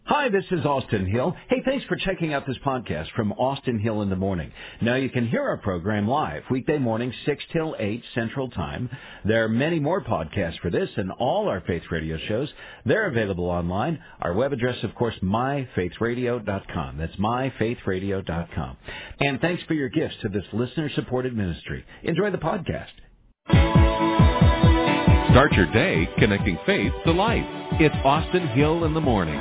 Hi, this is Austin Hill. Hey, thanks for checking out this podcast from Austin Hill in the Morning. Now, you can hear our program live, weekday mornings, 6 till 8 Central Time. There are many more podcasts for this and all our Faith Radio shows. They're available online. Our web address, of course, myfaithradio.com. That's myfaithradio.com. And thanks for your gifts to this listener-supported ministry. Enjoy the podcast. Start your day connecting faith to life. It's Austin Hill in the Morning.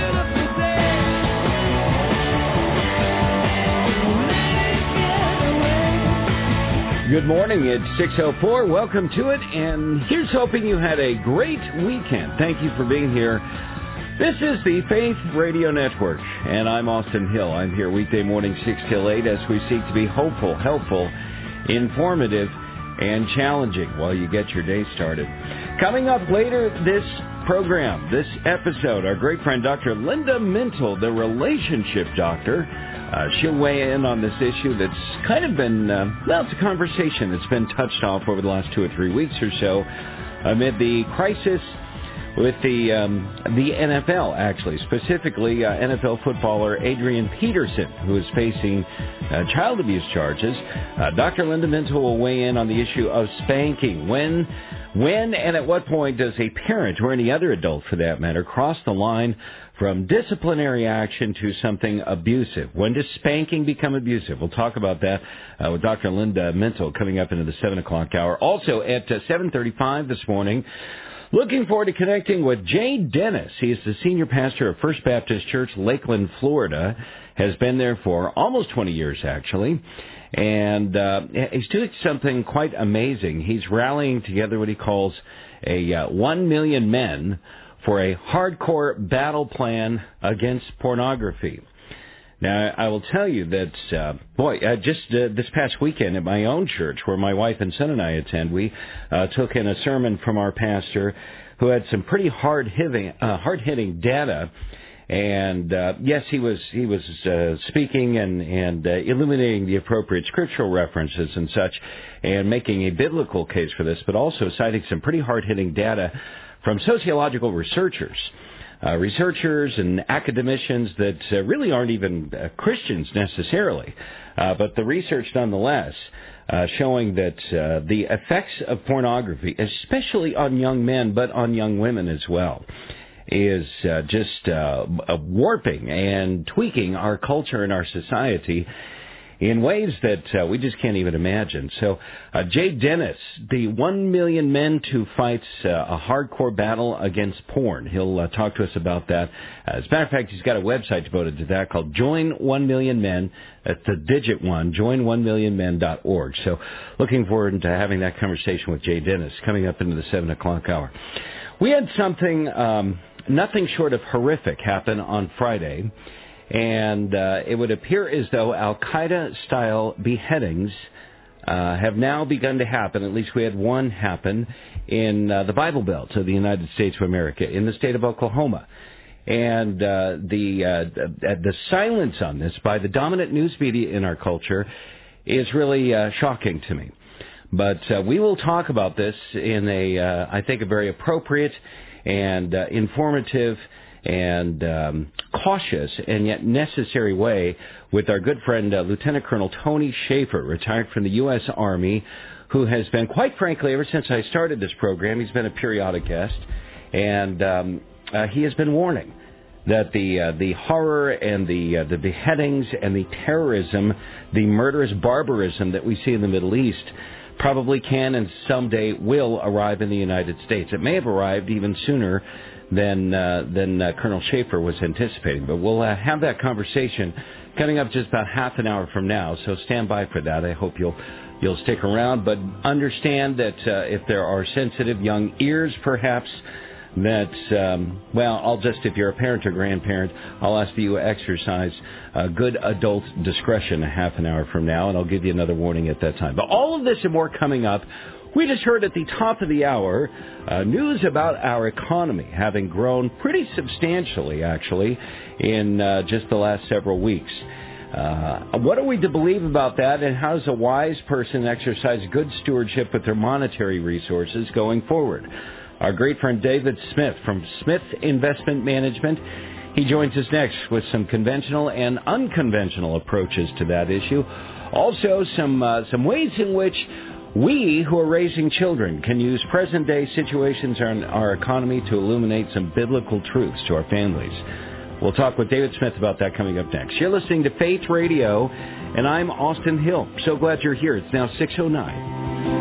Good morning. It's 6:04. Welcome to it. And here's hoping you had a great weekend. Thank you for being here. This is the Faith Radio Network, and I'm Austin Hill. I'm here weekday morning 6 till 8 as we seek to be hopeful, helpful, informative, and challenging while you get your day started. Coming up later this program, this episode, our great friend Dr. Linda Mintle, the relationship doctor. She'll weigh in on this issue that's kind of been, it's a conversation that's been touched off over the last 2 or 3 weeks or so amid the crisis with the NFL, actually, specifically NFL footballer Adrian Peterson, who is facing child abuse charges. Dr. Linda Mintle will weigh in on the issue of spanking. When and at what point does a parent, or any other adult for that matter, cross the line from disciplinary action to something abusive? When does spanking become abusive? We'll talk about that with Dr. Linda Mintle coming up into the 7 o'clock hour. Also at 7:35 this morning, looking forward to connecting with Jay Dennis. He is the senior pastor of First Baptist Church, Lakeland, Florida. Has been there for almost 20 years, actually. And he's doing something quite amazing. He's rallying together what he calls a 1 million men for a hardcore battle plan against pornography. Now, I will tell you that, just this past weekend at my own church, where my wife and son and I attend, we took in a sermon from our pastor who had some pretty hard-hitting data. And yes, he was speaking and illuminating the appropriate scriptural references and such, and making a biblical case for this, but also citing some pretty hard-hitting data from sociological researchers and academicians that really aren't even Christians necessarily, but the research nonetheless showing that the effects of pornography, especially on young men, but on young women as well, is just warping and tweaking our culture and our society in ways that we just can't even imagine. So Jay Dennis, the 1 million men to fight a hardcore battle against porn. He'll talk to us about that. As a matter of fact, he's got a website devoted to that called Join 1 Million Men. That's the digit 1, join1millionmen.org. So looking forward to having that conversation with Jay Dennis coming up into the 7 o'clock hour. We had something, nothing short of horrific happen on Friday. And it would appear as though Al-Qaeda-style beheadings have now begun to happen. At least we had one happen in the Bible Belt of the United States of America, in the state of Oklahoma. And the silence on this by the dominant news media in our culture is really shocking to me. But we will talk about this in I think, a very appropriate and informative and cautious and yet necessary way with our good friend Lieutenant Colonel Tony Shaffer, retired from the U.S. Army, who has been, quite frankly, ever since I started this program, he's been a periodic guest, and he has been warning that the horror and the beheadings and the terrorism, the murderous barbarism that we see in the Middle East probably can and someday will arrive in the United States. It may have arrived even sooner than Colonel Shaffer was anticipating. But we'll have that conversation coming up just about half an hour from now, so stand by for that. I hope you'll stick around, but understand that if there are sensitive young ears, perhaps, that, if you're a parent or grandparent, I'll ask that you exercise good adult discretion a half an hour from now, and I'll give you another warning at that time. But all of this and more coming up. We just heard at the top of the hour news about our economy having grown pretty substantially, actually, in just the last several weeks. What are we to believe about that, and how does a wise person exercise good stewardship with their monetary resources going forward? Our great friend David Smith from Smith Investment Management He joins us next with some conventional and unconventional approaches to that issue. Also, some ways in which we who are raising children can use present-day situations in our economy to illuminate some biblical truths to our families. We'll talk with David Smith about that coming up next. You're listening to Faith Radio, and I'm Austin Hill. So glad you're here. It's now 6:09.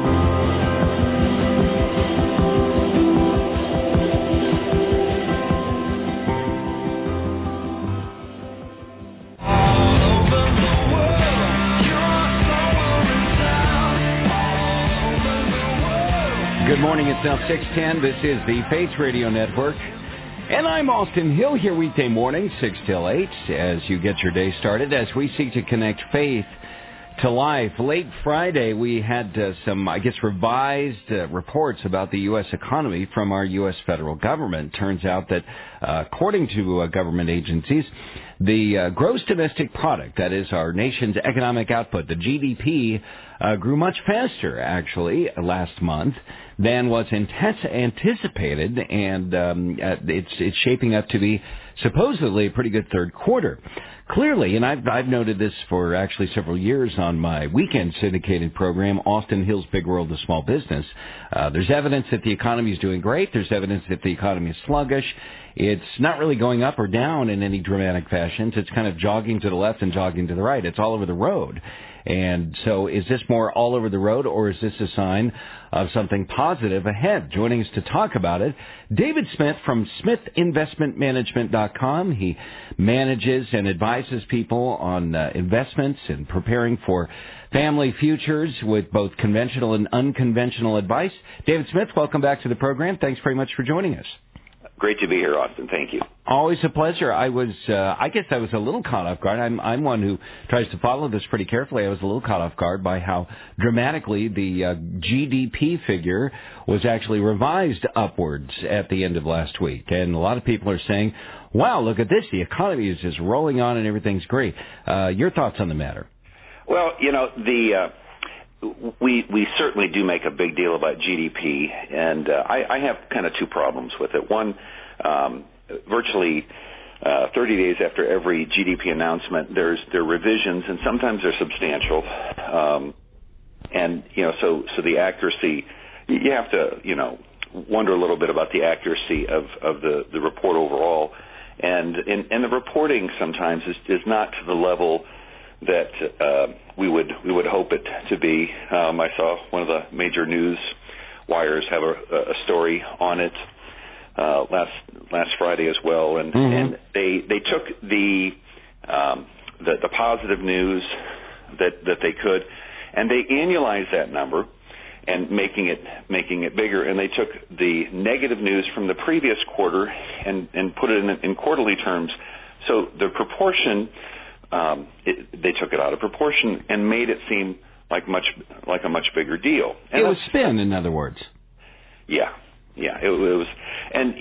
Good morning. It's now 6:10. This is the Faith Radio Network. And I'm Austin Hill here weekday morning, 6 till 8, as you get your day started, as we seek to connect faith to life. Late Friday, we had some, revised reports about the U.S. economy from our U.S. federal government. Turns out that, according to government agencies, the gross domestic product, that is our nation's economic output, the GDP, grew much faster, actually, last month than was anticipated, and it's shaping up to be supposedly a pretty good third quarter. Clearly, and I've noted this for actually several years on my weekend syndicated program, Austin Hill's Big World of Small Business, there's evidence that the economy is doing great. There's evidence that the economy is sluggish. It's not really going up or down in any dramatic fashions. It's kind of jogging to the left and jogging to the right. It's all over the road. And so is this more all over the road, or is this a sign of something positive ahead? Joining us to talk about it, David Smith from SmithInvestmentManagement.com. He manages and advises people on investments and preparing for family futures with both conventional and unconventional advice. David Smith, welcome back to the program. Thanks very much for joining us. Great to be here, Austin. Thank you. Always a pleasure. I was a little caught off guard. I'm one who tries to follow this pretty carefully. I was a little caught off guard by how dramatically the GDP figure was actually revised upwards at the end of last week. And a lot of people are saying, wow, look at this. The economy is just rolling on and everything's great. Your thoughts on the matter? Well, we certainly do make a big deal about GDP, and I have kind of two problems with it. One, virtually 30 days after every GDP announcement, there are revisions, and sometimes they're substantial. So the accuracy, you have to, wonder a little bit about the accuracy of the report overall. And the reporting sometimes is not to the level that we would hope it to be. I saw one of the major news wires have a story on it last Friday as well, and they took the positive news that they could, and they annualized that number and making it bigger, and they took the negative news from the previous quarter and put it in quarterly terms. So the proportion. They took it out of proportion and made it seem like a much bigger deal. And it was spin, in other words. Yeah, it was, and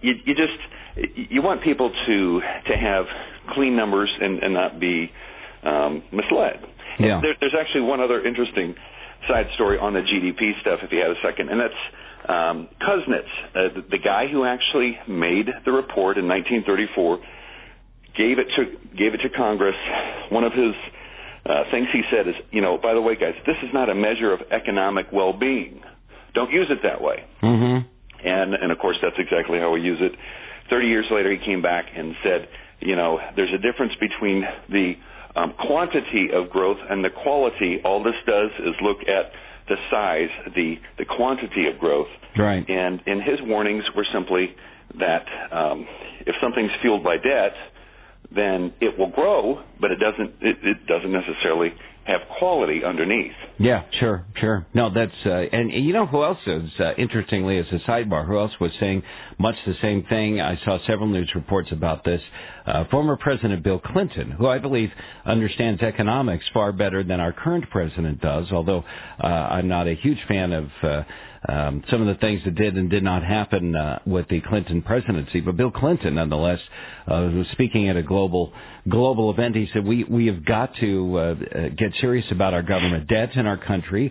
you want people to have clean numbers and not be misled. Yeah. There's actually one other interesting side story on the GDP stuff, if you have a second, and that's Kuznets, the guy who actually made the report in 1934. Gave it to Congress. One of his things he said is, by the way, guys, this is not a measure of economic well-being. Don't use it that way. Mm-hmm. And of course, that's exactly how we use it. 30 years later, he came back and said, there's a difference between the quantity of growth and the quality. All this does is look at the size, the quantity of growth. Right. And his warnings were simply that if something's fueled by debt, then it will grow, but it doesn't necessarily have quality underneath. Yeah, sure. No, that's and you know who else is interestingly, as a sidebar, who else was saying much the same thing? I saw several news reports about this. Former President Bill Clinton, who I believe understands economics far better than our current president does, although I'm not a huge fan of some of the things that did and did not happen with the Clinton presidency. But Bill Clinton, nonetheless, was speaking at a global event. He said, we have got to get serious about our government debt in our country.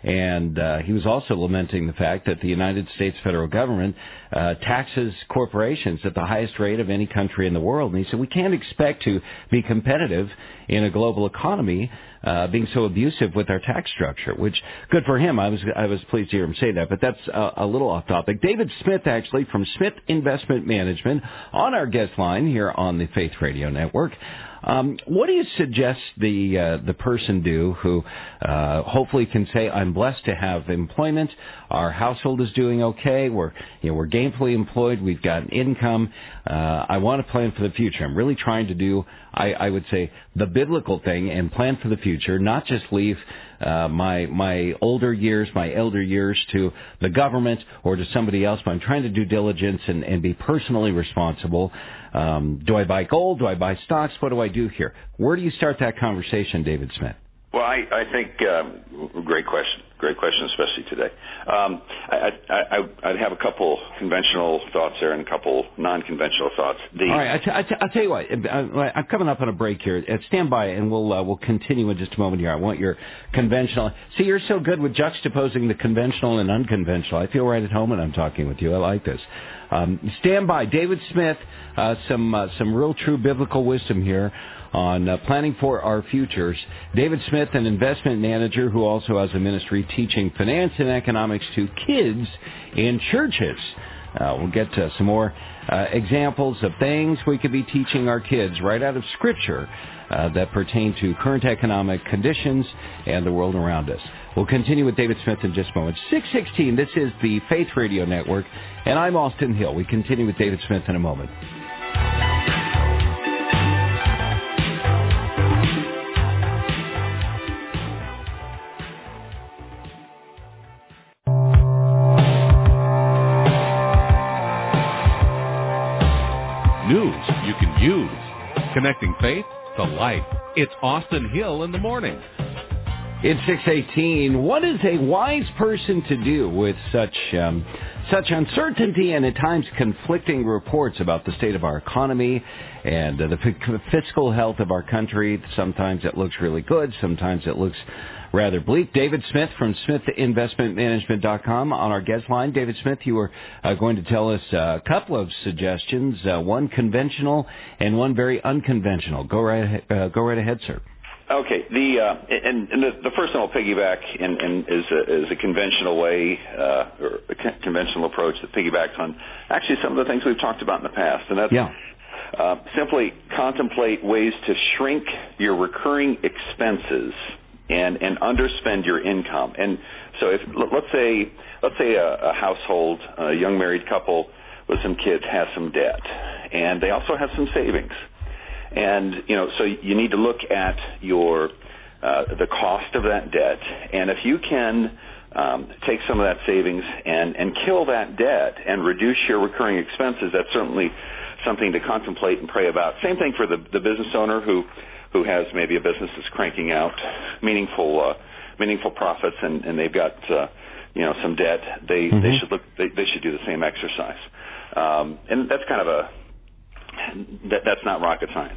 And he was also lamenting the fact that the United States federal government taxes corporations at the highest rate of any country in the world. And he said we can't expect to be competitive in a global economy being so abusive with our tax structure, which, good for him. I was pleased to hear him say that, but that's a little off topic. David Smith, actually, from Smith Investment Management, on our guest line here on the Faith Radio Network. What do you suggest the person do who hopefully can say, I'm blessed to have employment, our household is doing okay, we're gainfully employed, we've got an income, I want to plan for the future. I'm really trying to do, I would say, the biblical thing and plan for the future, not just leave my older years, my elder years to the government or to somebody else, but I'm trying to do diligence and be personally responsible. Do I buy gold? Do I buy stocks? What do I do here? Where do you start that conversation, David Smith? Well, I think great question, especially today. I'd have a couple conventional thoughts there and a couple non-conventional thoughts. All right, I'll tell you what. I'm coming up on a break here. Stand by, and we'll continue in just a moment here. I want your conventional. See, you're so good with juxtaposing the conventional and unconventional. I feel right at home when I'm talking with you. I like this. Stand by, David Smith. Some real, true biblical wisdom here on planning for our futures. David Smith, an investment manager who also has a ministry teaching finance and economics to kids in churches. We'll get to some more examples of things we could be teaching our kids right out of Scripture that pertain to current economic conditions and the world around us. We'll continue with David Smith in just a moment. 6:16, this is the Faith Radio Network, and I'm Austin Hill. We continue with David Smith in a moment. News you can use. Connecting faith to life. It's Austin Hill in the morning. It's 6:18. What is a wise person to do with such uncertainty and at times conflicting reports about the state of our economy and the fiscal health of our country? Sometimes it looks really good. Sometimes it looks rather bleak. David Smith from SmithInvestmentManagement.com on our guest line. David Smith, you were going to tell us a couple of suggestions, one conventional and one very unconventional. Go right ahead, sir. Okay. The first one I'll piggyback is a conventional way or a conventional approach that piggybacks on actually some of the things we've talked about in the past, and that's simply contemplate ways to shrink your recurring expenses and underspend your income. And so, if let's say a household, a young married couple with some kids has some debt, and they also have some savings. And, so you need to look at the cost of that debt. And if you can take some of that savings and kill that debt and reduce your recurring expenses, that's certainly something to contemplate and pray about. Same thing for the business owner who has maybe a business that's cranking out meaningful profits and they've got some debt. They should do the same exercise. And that's kind of that's not rocket science.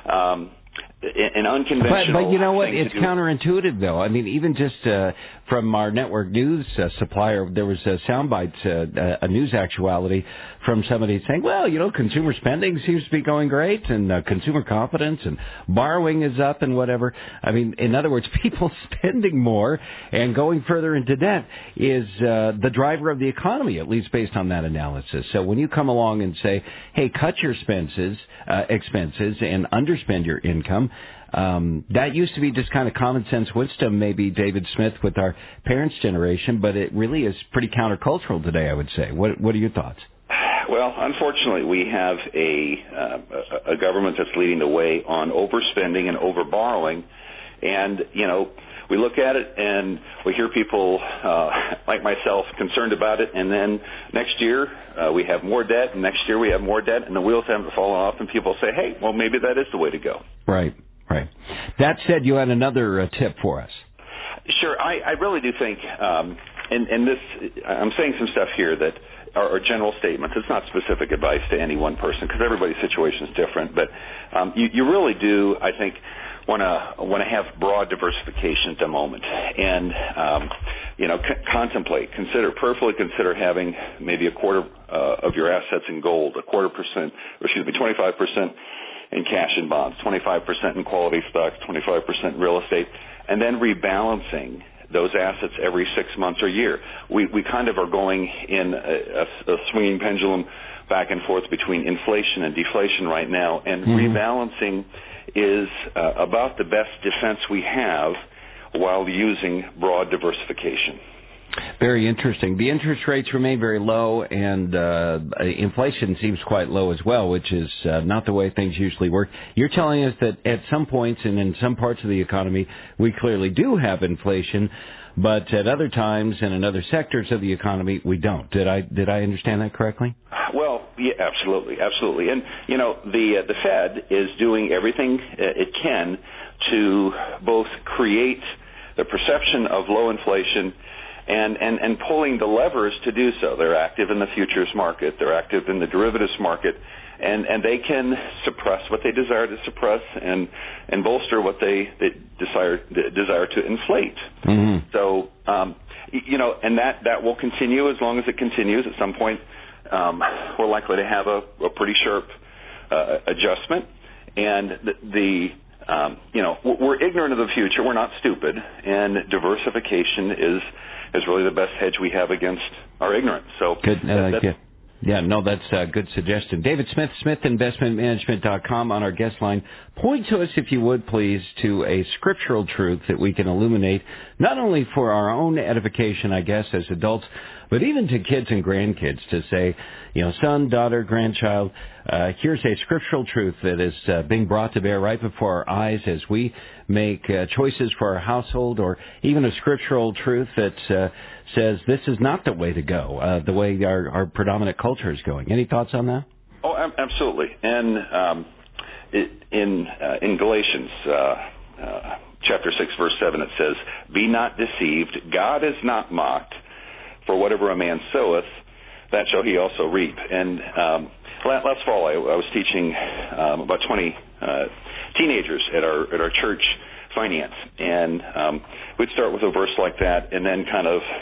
An unconventional. But you know what? It's counterintuitive, though. I mean, even just from our network news supplier, there was a soundbite, a news actuality from somebody saying, well, consumer spending seems to be going great, and consumer confidence and borrowing is up and whatever. I mean, in other words, people spending more and going further into debt is the driver of the economy, at least based on that analysis. So when you come along and say, hey, cut your expenses and underspend your income, that used to be just kind of common sense wisdom, maybe, David Smith, with our parents' generation, but it really is pretty countercultural today, I would say. What are your thoughts? Well, unfortunately, we have a government that's leading the way on overspending and overborrowing, and we look at it and we hear people like myself concerned about it, and then next year we have more debt, and next year we have more debt, and the wheels haven't fallen off, and people say, hey, well, maybe that is the way to go. Right. That said, you had another tip for us. Sure. I really do think, and this, I'm saying some stuff here that are general statements. It's not specific advice to any one person because everybody's situation is different. But you really do, I think, want to have broad diversification at the moment, and prayerfully consider having maybe a quarter of your assets in gold, 25% in cash and bonds, 25% in quality stocks, 25% in real estate, and then rebalancing those assets every 6 months or year. We kind of are going in a swinging pendulum back and forth between inflation and deflation right now, and rebalancing is about the best defense we have while using broad diversification. Very interesting. The interest rates remain very low, and inflation seems quite low as well, which is not the way things usually work. You're telling us that at some points and in some parts of the economy, we clearly do have inflation, but at other times and in other sectors of the economy, we don't. Did I understand that correctly? Well, yeah, absolutely. And, the Fed is doing everything it can to both create the perception of low inflation and pulling the levers to do so. They're active in the futures market. They're active in the derivatives market. And they can suppress what they desire to suppress and bolster what they desire to inflate. Mm-hmm. So, and that will continue as long as it continues. At some point, we're likely to have a pretty sharp adjustment. And we're ignorant of the future. We're not stupid. And diversification is really the best hedge we have against our ignorance. So good. That's a good suggestion. David Smith, SmithInvestmentManagement.com on our guest line. Point to us, if you would, please, to a scriptural truth that we can illuminate, not only for our own edification, I guess, as adults, but even to kids and grandkids to say, son, daughter, grandchild, here's a scriptural truth that is being brought to bear right before our eyes as we make choices for our household, or even a scriptural truth that says this is not the way to go, the way our predominant culture is going. Any thoughts on that? Oh, absolutely. And in Galatians chapter 6, verse 7, it says, "Be not deceived, God is not mocked, for whatever a man soweth, that shall he also reap." And last fall, I was teaching about 20 teenagers at our church finance, and we'd start with a verse like that, and then kind of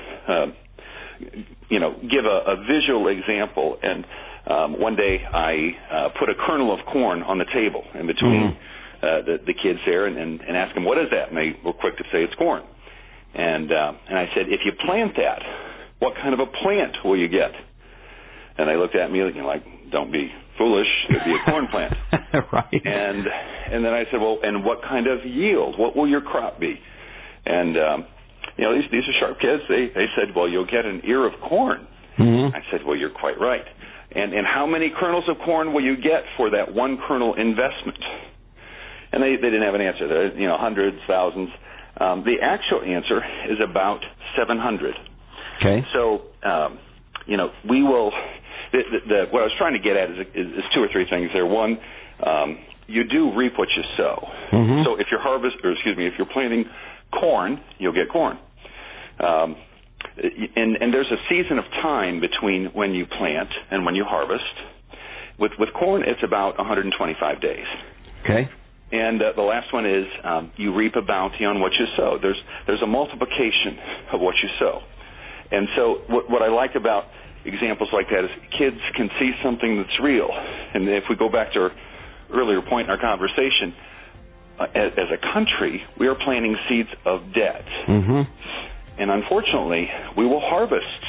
give a visual example. And one day I put a kernel of corn on the table in between the kids there, and asked them, "What is that?" And they were quick to say it's corn. And I said, "If you plant that, what kind of a plant will you get?" And they looked at me like, "Don't be foolish, it'd be a corn plant." Right. And then I said, "Well, and what kind of yield? What will your crop be?" And these are sharp kids. They said, "Well, you'll get an ear of corn." Mm-hmm. I said, "Well, you're quite right. And how many kernels of corn will you get for that one kernel investment?" And they didn't have an answer. Hundreds, thousands. The actual answer is about 700. Okay. So, we will. What I was trying to get at is two or three things there. One, you do reap what you sow. Mm-hmm. So if you're planting corn, you'll get corn. And there's a season of time between when you plant and when you harvest. With corn, it's about 125 days. Okay. And the last one is you reap a bounty on what you sow. There's a multiplication of what you sow. And so what I like about examples like that is kids can see something that's real. And if we go back to our earlier point in our conversation, as a country, we are planting seeds of debt. Mm-hmm. And unfortunately, we will harvest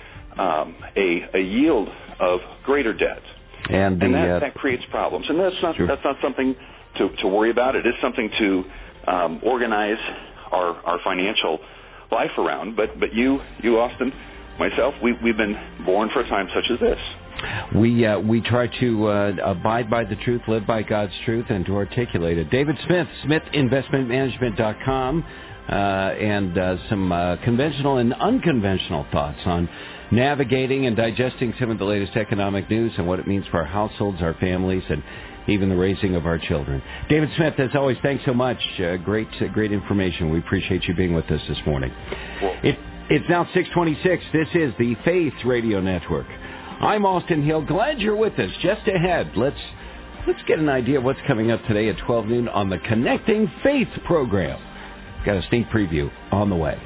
a yield of greater debt. And that creates problems. And that's not something to worry about. It is something to organize our financial life around. But you, Austin, myself, we've been born for a time such as this. We try to abide by the truth, live by God's truth, and to articulate it. David Smith, SmithInvestmentManagement.com, and some conventional and unconventional thoughts on navigating and digesting some of the latest economic news and what it means for our households, our families, and even the raising of our children. David Smith, as always, thanks so much. Great information. We appreciate you being with us this morning. Well, It's now 6:26. This is the Faith Radio Network. I'm Austin Hill. Glad you're with us. Just ahead, let's get an idea of what's coming up today at 12 noon on the Connecting Faith program. Got a sneak preview on the way.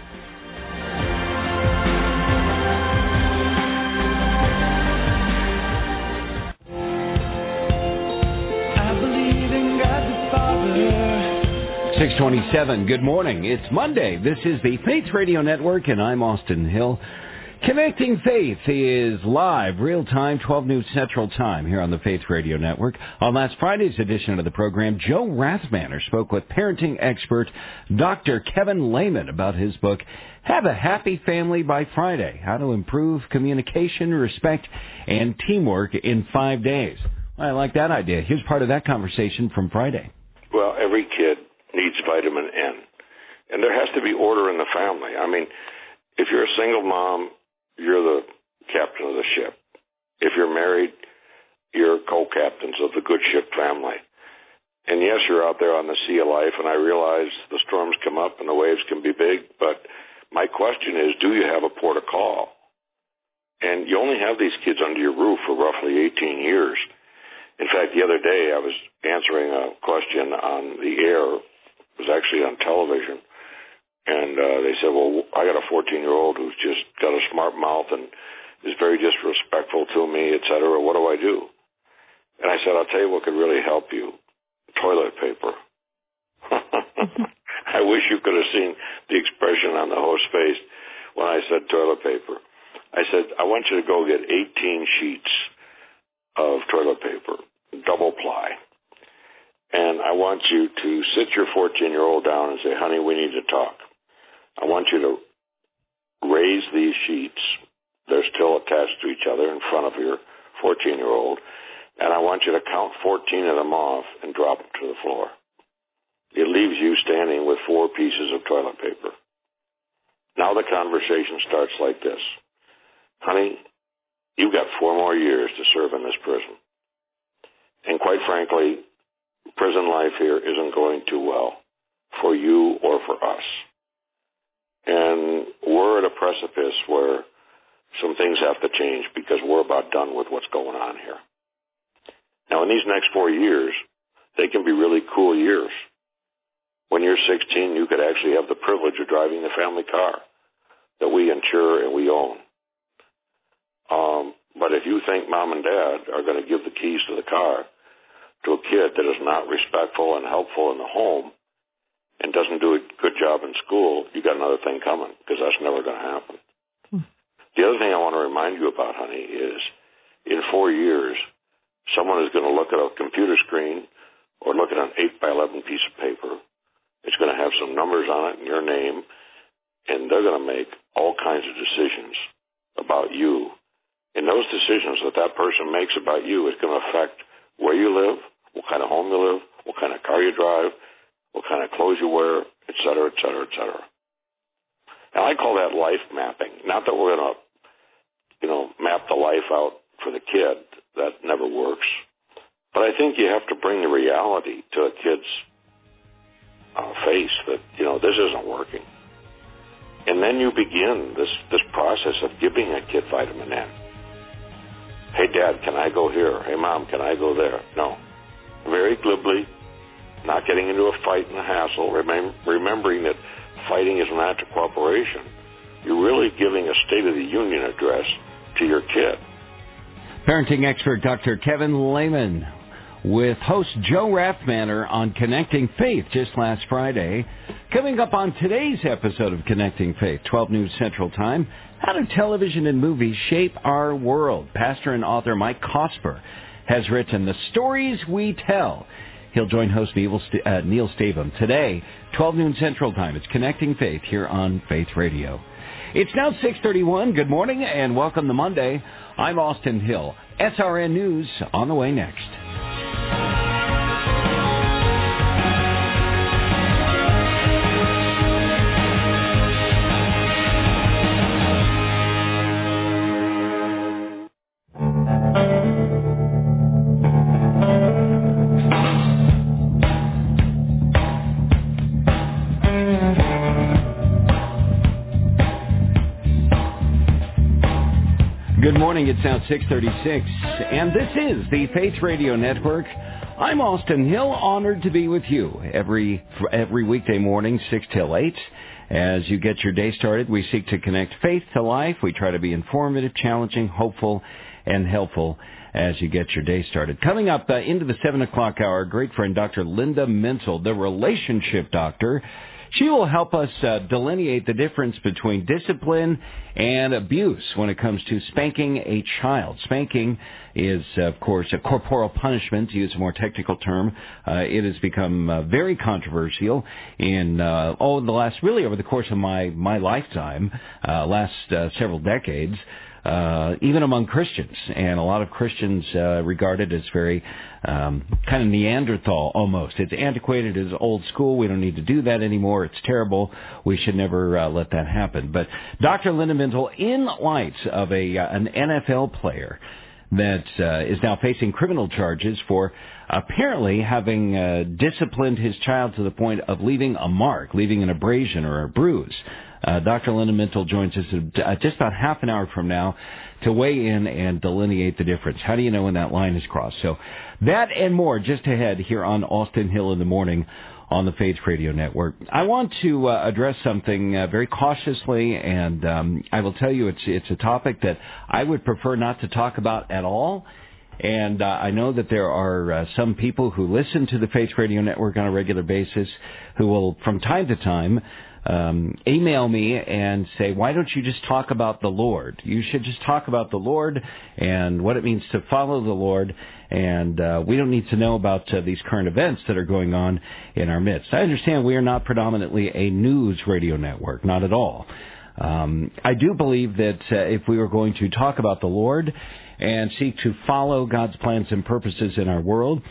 I believe in God the Father. 6:27. Good morning. It's Monday. This is the Faith Radio Network, and I'm Austin Hill. Connecting Faith is live, real-time, 12 noon Central Time here on the Faith Radio Network. On last Friday's edition of the program, Joe Rathmanner spoke with parenting expert Dr. Kevin Lehman about his book, Have a Happy Family by Friday, How to Improve Communication, Respect, and Teamwork in 5 days. I like that idea. Here's part of that conversation from Friday. Well, every kid needs vitamin N, and there has to be order in the family. I mean, if you're a single mom, you're the captain of the ship. If you're married, you're co-captains of the good ship family. And yes, you're out there on the sea of life, and I realize the storms come up and the waves can be big, but my question is, do you have a port of call? And you only have these kids under your roof for roughly 18 years. In fact, the other day I was answering a question on the air. It was actually on television. And they said, well, I got a 14-year-old who's just got a smart mouth and is very disrespectful to me, et cetera. What do I do? And I said, I'll tell you what could really help you. Toilet paper. I wish you could have seen the expression on the host's face when I said toilet paper. I said, I want you to go get 18 sheets of toilet paper, double ply. And I want you to sit your 14-year-old down and say, honey, we need to talk. I want you to raise these sheets. They're still attached to each other in front of your 14-year-old. And I want you to count 14 of them off and drop them to the floor. It leaves you standing with 4 pieces of toilet paper. Now the conversation starts like this. Honey, you've got 4 more years to serve in this prison. And quite frankly, prison life here isn't going too well for you or for us. And we're at a precipice where some things have to change because we're about done with what's going on here. Now, in these next 4 years, they can be really cool years. When you're 16, you could actually have the privilege of driving the family car that we insure and we own. But if you think mom and dad are going to give the keys to the car to a kid that is not respectful and helpful in the home and doesn't do a good job in school, you got another thing coming, because that's never going to happen. The other thing I want to remind you about, honey, is in 4 years, someone is going to look at a computer screen or look at an 8x11 piece of paper. It's going to have some numbers on it and your name, and they're going to make all kinds of decisions about you. And those decisions that that person makes about you is going to affect where you live, what kind of home you live, what kind of car you drive, what kind of clothes you wear, et cetera, et cetera, et cetera. And I call that life mapping. Not that we're going to, map the life out for the kid. That never works. But I think you have to bring the reality to a kid's face that, this isn't working. And then you begin this process of giving a kid vitamin N. Hey, Dad, can I go here? Hey, Mom, can I go there? No. Very glibly, not getting into a fight and a hassle, remembering that fighting is an act of cooperation. You're really giving a State of the Union address to your kid. Parenting expert Dr. Kevin Lehman with host Joe Rathmanner on Connecting Faith just last Friday. Coming up on today's episode of Connecting Faith, 12 noon Central Time, how do television and movies shape our world? Pastor and author Mike Cosper has written The Stories We Tell. He'll join host Neil Stavum today, 12 noon Central Time. It's Connecting Faith here on Faith Radio. It's now 6:31. Good morning and welcome to Monday. I'm Austin Hill. SRN News on the way next. morning. It's now 6:36, and this is the Faith Radio Network. I'm Austin Hill, honored to be with you every weekday morning, 6 till 8. As you get your day started, we seek to connect faith to life. We try to be informative, challenging, hopeful, and helpful as you get your day started. Coming up into the 7 o'clock hour, great friend Dr. Linda Mental, the relationship doctor. She will help us delineate the difference between discipline and abuse when it comes to spanking a child. Spanking is, of course, a corporal punishment, to use a more technical term. It has become very controversial in over the course of my lifetime, last several decades. Even among Christians, and a lot of Christians regard it as very kind of Neanderthal almost. It's antiquated, it's old school. We don't need to do that anymore. It's terrible. We should never let that happen. But Dr. Linda Mental, in light of an NFL player that is now facing criminal charges for apparently having disciplined his child to the point of leaving a mark, leaving an abrasion or a bruise. Dr. Linda Mental joins us just about half an hour from now to weigh in and delineate the difference. How do you know when that line is crossed? So that and more just ahead here on Austin Hill in the Morning on the Faith Radio Network. I want to address something very cautiously, and I will tell you it's a topic that I would prefer not to talk about at all. And I know that there are some people who listen to the Faith Radio Network on a regular basis who will, from time to time, email me and say, why don't you just talk about the Lord? You should just talk about the Lord and what it means to follow the Lord, and we don't need to know about these current events that are going on in our midst. I understand we are not predominantly a news radio network, not at all. I do believe that if we were going to talk about the Lord and seek to follow God's plans and purposes in our world,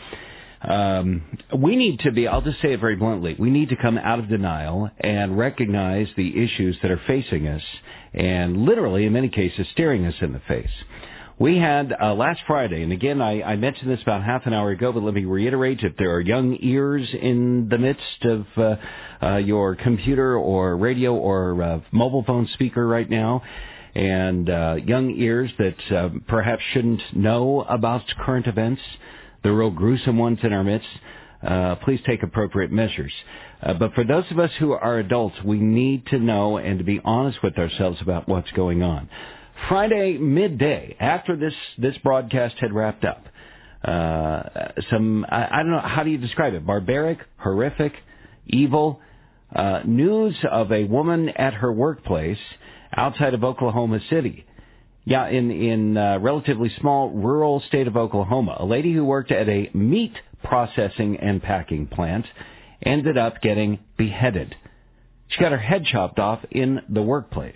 we need to be, I'll just say it very bluntly, we need to come out of denial and recognize the issues that are facing us and literally, in many cases, staring us in the face. We had last Friday, and again, I mentioned this about half an hour ago, but let me reiterate, if there are young ears in the midst of your computer or radio or mobile phone speaker right now, and young ears that perhaps shouldn't know about current events, the real gruesome ones in our midst, please take appropriate measures. But for those of us who are adults, we need to know and to be honest with ourselves about what's going on. Friday midday, after this broadcast had wrapped up, I don't know, how do you describe it? Barbaric, horrific, evil news of a woman at her workplace outside of Oklahoma City. Yeah, in relatively small rural state of Oklahoma, a lady who worked at a meat processing and packing plant ended up getting beheaded. She got her head chopped off in the workplace,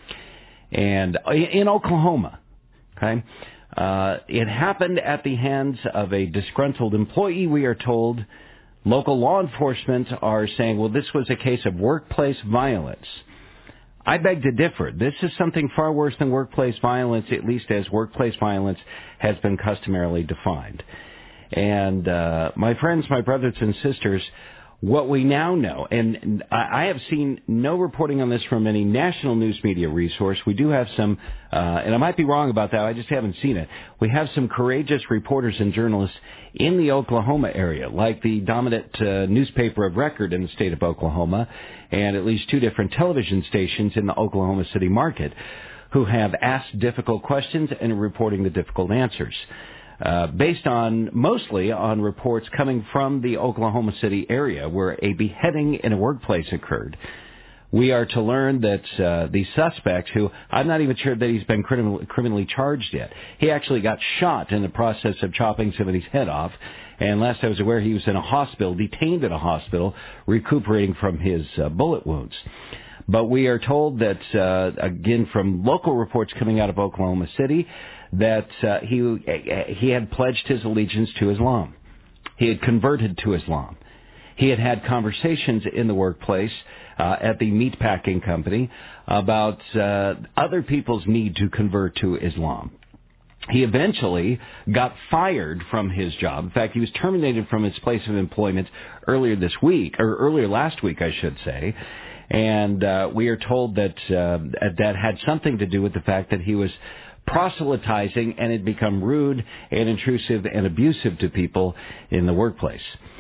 and in Oklahoma. Okay, it happened at the hands of a disgruntled employee. We are told local law enforcement are saying, well, this was a case of workplace violence. I beg to differ. This is something far worse than workplace violence, at least as workplace violence has been customarily defined. And my friends, my brothers and sisters, what we now know, and I have seen no reporting on this from any national news media resource. We do have some, and I might be wrong about that, I just haven't seen it. We have some courageous reporters and journalists in the Oklahoma area, like the dominant newspaper of record in the state of Oklahoma, and at least 2 different television stations in the Oklahoma City market, who have asked difficult questions and are reporting the difficult answers. Based mostly on reports coming from the Oklahoma City area where a beheading in a workplace occurred. We are to learn that the suspect, who I'm not even sure that he's been criminally charged yet, he actually got shot in the process of chopping somebody's head off, and last I was aware he was in a hospital, detained in a hospital, recuperating from his bullet wounds. But we are told that, again, from local reports coming out of Oklahoma City, that he had pledged his allegiance to Islam. He had converted to Islam. He had had conversations in the workplace at the meatpacking company about other people's need to convert to Islam. He eventually got fired from his job. In fact, he was terminated from his place of employment earlier last week, I should say. And we are told that that had something to do with the fact that he was proselytizing, and had become rude and intrusive and abusive to people in the workplace.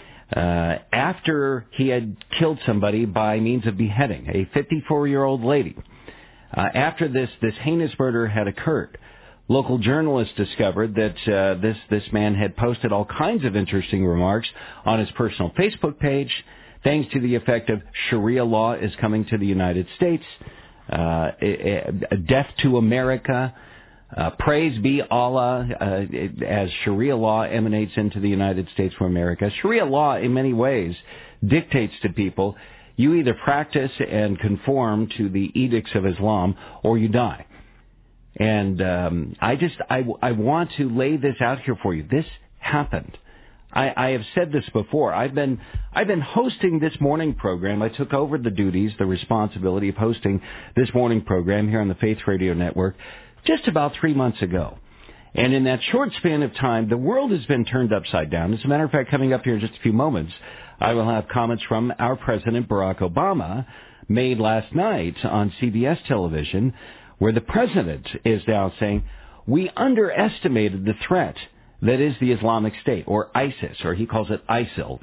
After he had killed somebody by means of beheading, a 54-year-old lady, after this heinous murder had occurred, local journalists discovered that this man had posted all kinds of interesting remarks on his personal Facebook page, things to the effect of Sharia law is coming to the United States, death to America, praise be Allah, as Sharia law emanates into the United States of America. Sharia law, in many ways, dictates to people, you either practice and conform to the edicts of Islam, or you die. And I want to lay this out here for you. This happened. I have said this before. I've been hosting this morning program. I took over the responsibility of hosting this morning program here on the Faith Radio Network just about 3 months ago. And in that short span of time, the world has been turned upside down. As a matter of fact, coming up here in just a few moments, I will have comments from our President, Barack Obama, made last night on CBS television, where the President is now saying, we underestimated the threat that is the Islamic State, or ISIS, or he calls it ISIL.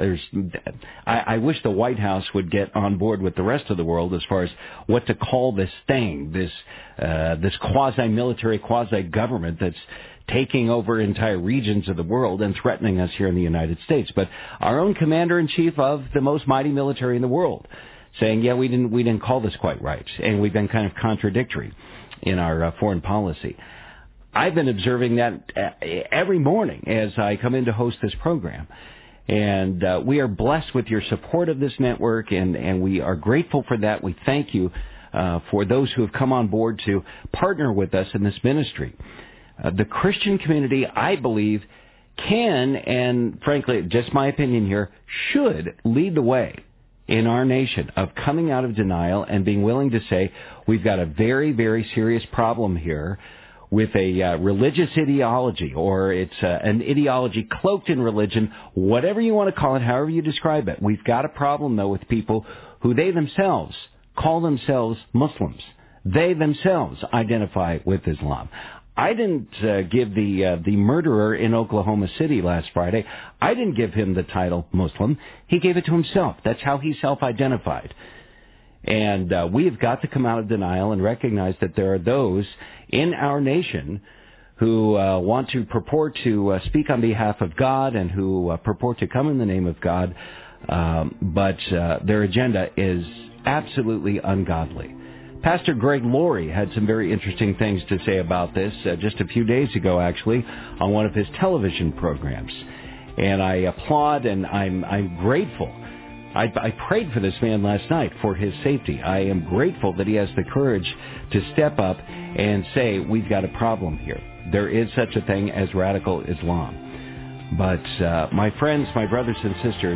I wish the White House would get on board with the rest of the world as far as what to call this thing, this quasi-military, quasi-government that's taking over entire regions of the world and threatening us here in the United States. But our own commander-in-chief of the most mighty military in the world saying, yeah, we didn't call this quite right, and we've been kind of contradictory in our foreign policy. I've been observing that every morning as I come in to host this program. And we are blessed with your support of this network, and we are grateful for that. We thank you for those who have come on board to partner with us in this ministry. The Christian community, I believe, can, and frankly, just my opinion here, should lead the way in our nation of coming out of denial and being willing to say, we've got a very, very serious problem here with a religious ideology, or it's an ideology cloaked in religion, whatever you want to call it, however you describe it. We've got a problem, though, with people who they themselves call themselves Muslims. They themselves identify with Islam. I didn't give the murderer in Oklahoma City last Friday, I didn't give him the title Muslim. He gave it to himself. That's how he self-identified. And we have got to come out of denial and recognize that there are those in our nation who want to purport to speak on behalf of God and who purport to come in the name of God, but their agenda is absolutely ungodly. Pastor Greg Laurie had some very interesting things to say about this just a few days ago, actually, on one of his television programs. And I applaud and I'm grateful. I prayed for this man last night for his safety. I am grateful that he has the courage to step up and say, we've got a problem here. There is such a thing as radical Islam. But my friends, my brothers and sisters,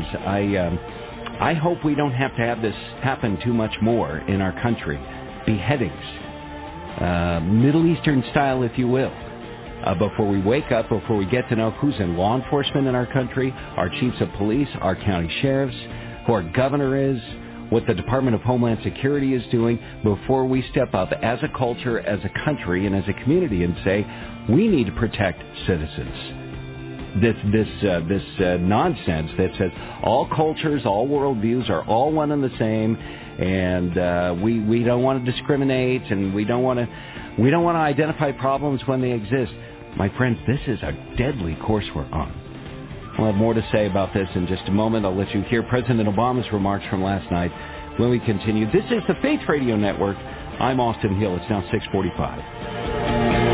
I hope we don't have to have this happen too much more in our country. Beheadings, Middle Eastern style, if you will. Before we wake up, before we get to know who's in law enforcement in our country, our chiefs of police, our county sheriffs, who our governor is, what the Department of Homeland Security is doing, before we step up as a culture, as a country, and as a community and say, we need to protect citizens. This nonsense that says all cultures, all worldviews are all one and the same, and we don't want to discriminate, and we don't want to identify problems when they exist. My friends, this is a deadly course we're on. We'll have more to say about this in just a moment. I'll let you hear President Obama's remarks from last night when we continue. This is the Faith Radio Network. I'm Austin Hill. It's now 6:45.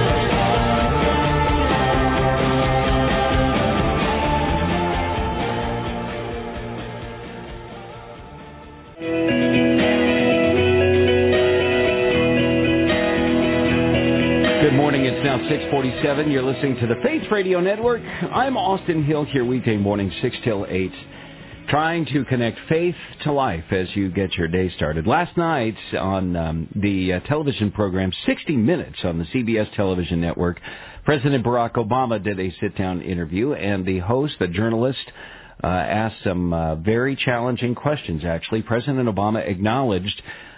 Good morning. It's now 6:47. You're listening to the Faith Radio Network. I'm Austin Hill here weekday morning, 6 till 8, trying to connect faith to life as you get your day started. Last night on the television program 60 Minutes on the CBS television network, President Barack Obama did a sit-down interview, and the host, the journalist, asked some very challenging questions, actually. President Obama acknowledged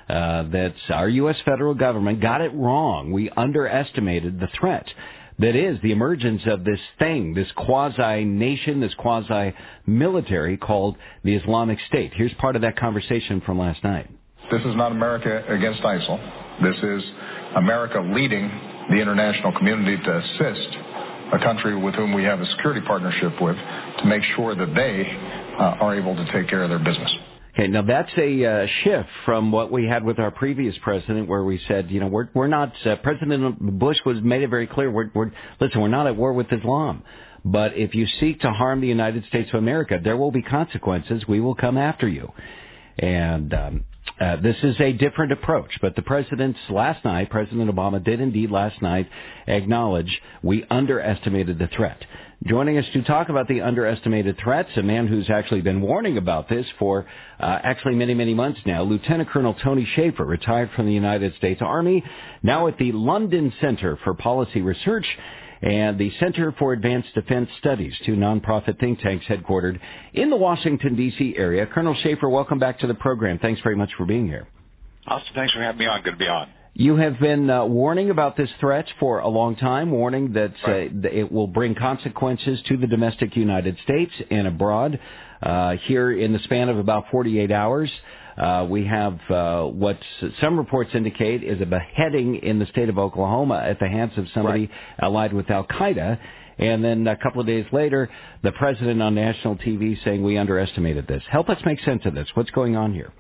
that our U.S. federal government got it wrong. We underestimated the threat that is the emergence of this thing, this quasi-nation, this quasi-military called the Islamic State. Here's part of that conversation from last night. This is not America against ISIL. This is America leading the international community to assist a country with whom we have a security partnership with to make sure that they are able to take care of their business. Okay, now that's a shift from what we had with our previous president, where we said, we're not. President Bush made it very clear. Listen, we're not at war with Islam, but if you seek to harm the United States of America, there will be consequences. We will come after you, and this is a different approach. But the president's last night, President Obama did indeed last night acknowledge we underestimated the threat. Joining us to talk about the underestimated threats, a man who's actually been warning about this for actually many, many months now, Lieutenant Colonel Tony Shaffer, retired from the United States Army, now at the London Center for Policy Research and the Center for Advanced Defense Studies, two nonprofit think tanks headquartered in the Washington, D.C. area. Colonel Shaffer, welcome back to the program. Thanks very much for being here. Austin, thanks for having me on. Good to be on. You have been warning about this threat for a long time, warning that it will bring consequences to the domestic United States and abroad. Here in the span of about 48 hours, we have what some reports indicate is a beheading in the state of Oklahoma at the hands of somebody allied with Al-Qaeda. And then a couple of days later, the president on national TV saying we underestimated this. Help us make sense of this. What's going on here?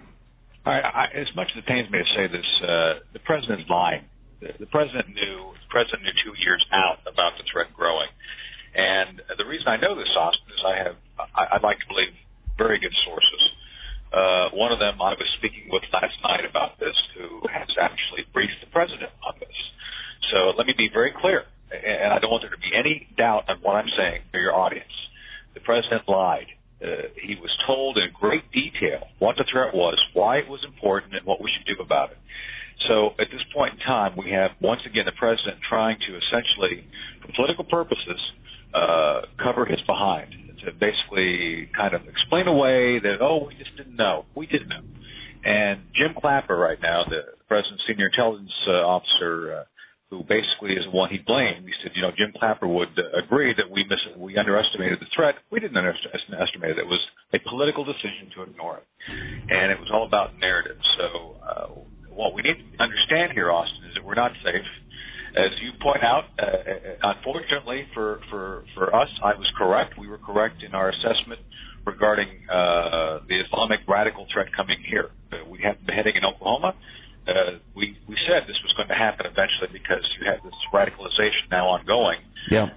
As much as it pains me to say this, the president's lying. The president knew 2 years out about the threat growing. And the reason I know this, Austin, is I'd like to believe very good sources. One of them I was speaking with last night about this, who has actually briefed the president on this. So let me be very clear, and I don't want there to be any doubt on what I'm saying to your audience. The president lied. He was told in great detail what the threat was, why it was important, and what we should do about it. So at this point in time, we have, once again, the president trying to essentially, for political purposes, cover his behind, to basically kind of explain away that, we just didn't know. We didn't know. And Jim Clapper right now, the president's senior intelligence officer, who basically is the one he blamed. He said, Jim Clapper would agree that we underestimated the threat. We didn't underestimate it. It was a political decision to ignore it. And it was all about narrative. So what we need to understand here, Austin, is that we're not safe. As you point out, unfortunately for us, I was correct. We were correct in our assessment regarding the Islamic radical threat coming here. We had beheading in Oklahoma. We said this was going to happen eventually because you have this radicalization now ongoing. Yeah.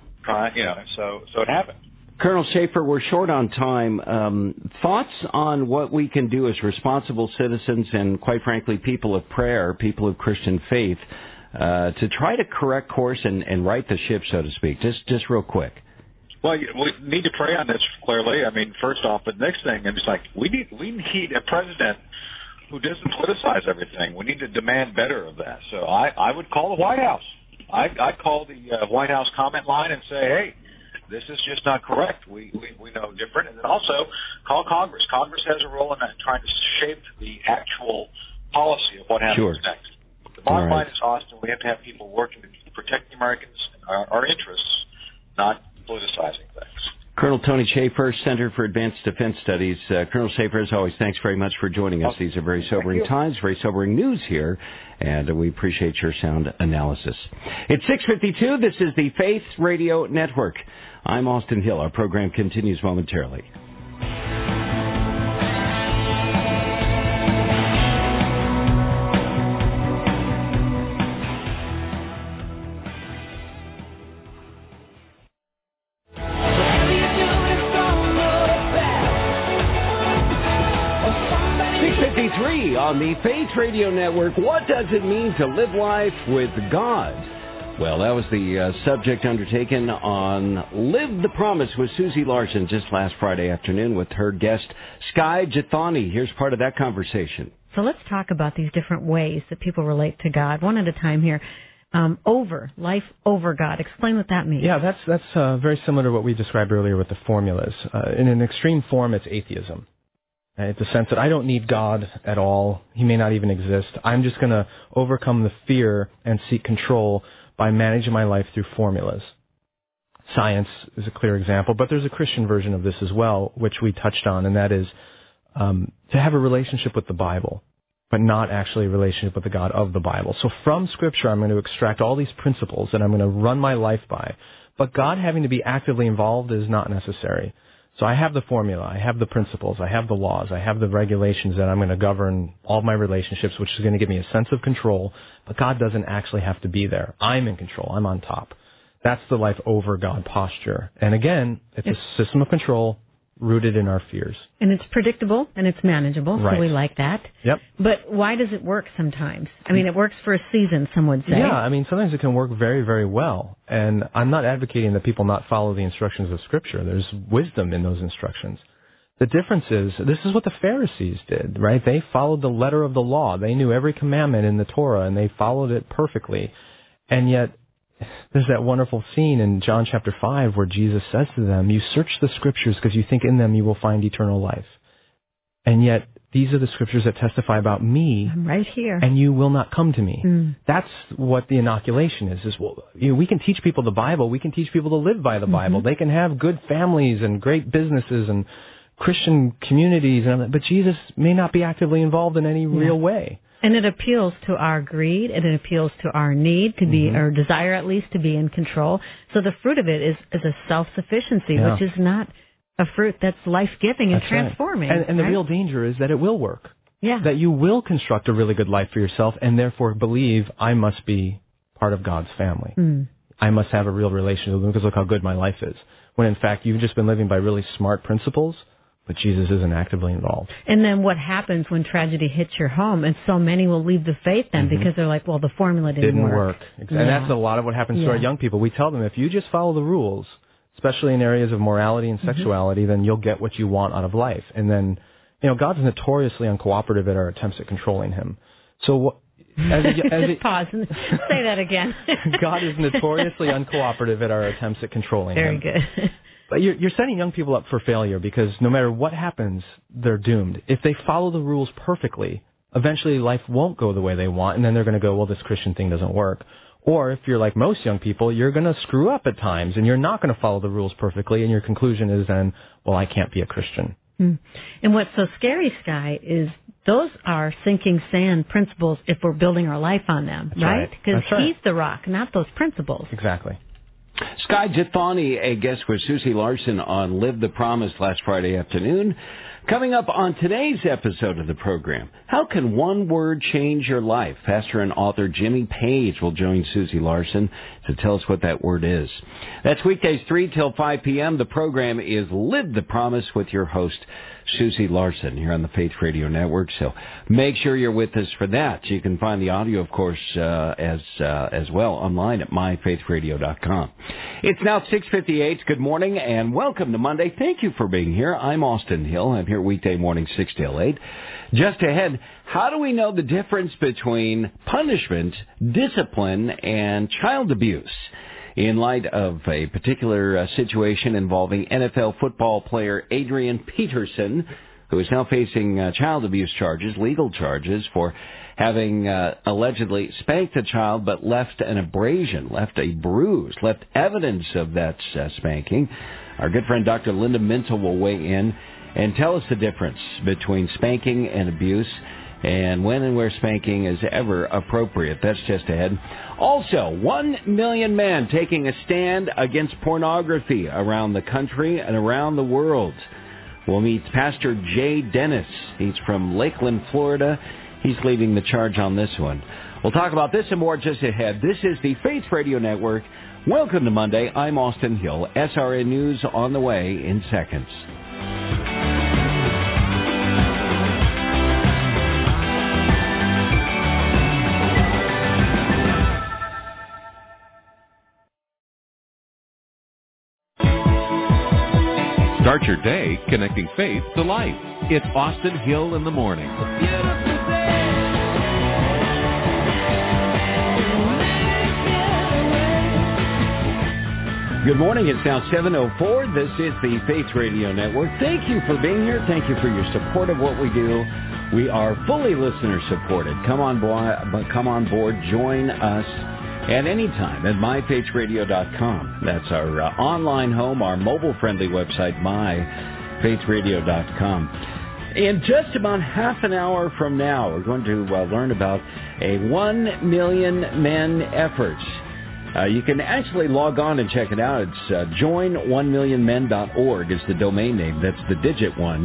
So it happened. Colonel Shaffer, we're short on time. Thoughts on what we can do as responsible citizens and, quite frankly, people of prayer, people of Christian faith, to try to correct course and right the ship, so to speak? Just real quick. Well, we need to pray on this clearly. I mean, first off, the next thing, and it's like we need a president who doesn't politicize everything. We need to demand better of that. So I would call the White House. I'd call the White House comment line and say, hey, this is just not correct. We know different. And then also call Congress. Congress has a role in that, trying to shape the actual policy of what happens next. The bottom line is, Austin, we have to have people working to protect the Americans, our interests, not politicizing things. Colonel Tony Shaffer, Center for Advanced Defense Studies. Colonel Shaffer, as always, thanks very much for joining us. These are very sobering times, very sobering news here, and we appreciate your sound analysis. It's 6:52. This is the Faith Radio Network. I'm Austin Hill. Our program continues momentarily. 6:53 on the Faith Radio Network. What does it mean to live life with God? Well, that was the subject undertaken on Live the Promise with Susie Larson just last Friday afternoon with her guest, Skye Jethani. Here's part of that conversation. So let's talk about these different ways that people relate to God. One at a time here. Life over God. Explain what that means. Yeah, that's very similar to what we described earlier with the formulas. In an extreme form, it's atheism. Right? The sense that I don't need God at all. He may not even exist. I'm just going to overcome the fear and seek control by managing my life through formulas. Science is a clear example, but there's a Christian version of this as well, which we touched on, and that is to have a relationship with the Bible, but not actually a relationship with the God of the Bible. So from Scripture, I'm going to extract all these principles that I'm going to run my life by, but God having to be actively involved is not necessary. So I have the formula, I have the principles, I have the laws, I have the regulations that I'm going to govern all of my relationships, which is going to give me a sense of control, but God doesn't actually have to be there. I'm in control. I'm on top. That's the life over God posture. And again, it's a system of control rooted in our fears. And it's predictable and it's manageable, right. So we like that. Yep. But why does it work sometimes? I mean, it works for a season, some would say. Yeah, I mean, sometimes it can work very, very well. And I'm not advocating that people not follow the instructions of Scripture. There's wisdom in those instructions. The difference is, this is what the Pharisees did, right? They followed the letter of the law. They knew every commandment in the Torah, and they followed it perfectly. And yet, there's that wonderful scene in John chapter 5 where Jesus says to them, you search the Scriptures because you think in them you will find eternal life. And yet, these are the Scriptures that testify about me. I'm right here. And you will not come to me. That's what the inoculation is well, we can teach people the Bible. We can teach people to live by the Bible. They can have good families and great businesses and Christian communities, but Jesus may not be actively involved in any real way. And it appeals to our greed, and it appeals to our need to be, or desire at least, to be in control. So the fruit of it is a self-sufficiency, which is not a fruit that's life-giving and transforming. Right. And the real danger is that it will work. Yeah. That you will construct a really good life for yourself, and therefore believe, I must be part of God's family. I must have a real relationship with Him because look how good my life is. When in fact, you've just been living by really smart principles, but Jesus isn't actively involved. And then what happens when tragedy hits your home? And so many will leave the faith then because they're like, well, the formula didn't work. Exactly. And that's a lot of what happens to our young people. We tell them, if you just follow the rules, especially in areas of morality and sexuality, then you'll get what you want out of life. And then, God's notoriously uncooperative at our attempts at controlling Him. So just pause and say that again. God is notoriously uncooperative at our attempts at controlling Him. Very good. But you're setting young people up for failure because no matter what happens, they're doomed. If they follow the rules perfectly, eventually life won't go the way they want, and then they're going to go, well, this Christian thing doesn't work. Or if you're like most young people, you're going to screw up at times, and you're not going to follow the rules perfectly, and your conclusion is then, well, I can't be a Christian. And what's so scary, Sky, is those are sinking sand principles if we're building our life on them, right? Because He's the rock, not those principles. Exactly. Sky Jethani, a guest with Susie Larson on Live the Promise last Friday afternoon. Coming up on today's episode of the program, how can one word change your life? Pastor and author Jimmy Page will join Susie Larson to tell us what that word is. That's weekdays 3 till 5 p.m. The program is Live the Promise with your host, Susie Larson, here on the Faith Radio Network. So make sure you're with us for that. You can find the audio, of course, as well online at myfaithradio.com. It's now 6:58. Good morning and welcome to Monday. Thank you for being here. I'm Austin Hill. I'm here weekday morning 6 till 8. Just ahead, how do we know the difference between punishment, discipline, and child abuse? In light of a particular situation involving NFL football player Adrian Peterson, who is now facing child abuse charges, legal charges, for having allegedly spanked a child but left an abrasion, left a bruise, left evidence of that spanking. Our good friend Dr. Linda Mintle will weigh in and tell us the difference between spanking and abuse, and when and where spanking is ever appropriate. That's just ahead. Also, 1 million men taking a stand against pornography around the country and around the world. We'll meet Pastor Jay Dennis. He's from Lakeland, Florida. He's leading the charge on this one. We'll talk about this and more just ahead. This is the Faith Radio Network. Welcome to Monday. I'm Austin Hill. SRN News on the way in seconds. Start your day connecting faith to life. It's Austin Hill in the morning. Good morning. It's now 7:04. This is the Faith Radio Network. Thank you for being here. Thank you for your support of what we do. We are fully listener supported. Come on board. Join us at any time at myfaithradio.com. That's our online home, our mobile-friendly website, myfaithradio.com. In just about half an hour from now, we're going to learn about a 1 Million Men effort. You can actually log on and check it out. It's join1millionmen.org is the domain name. That's the digit 1.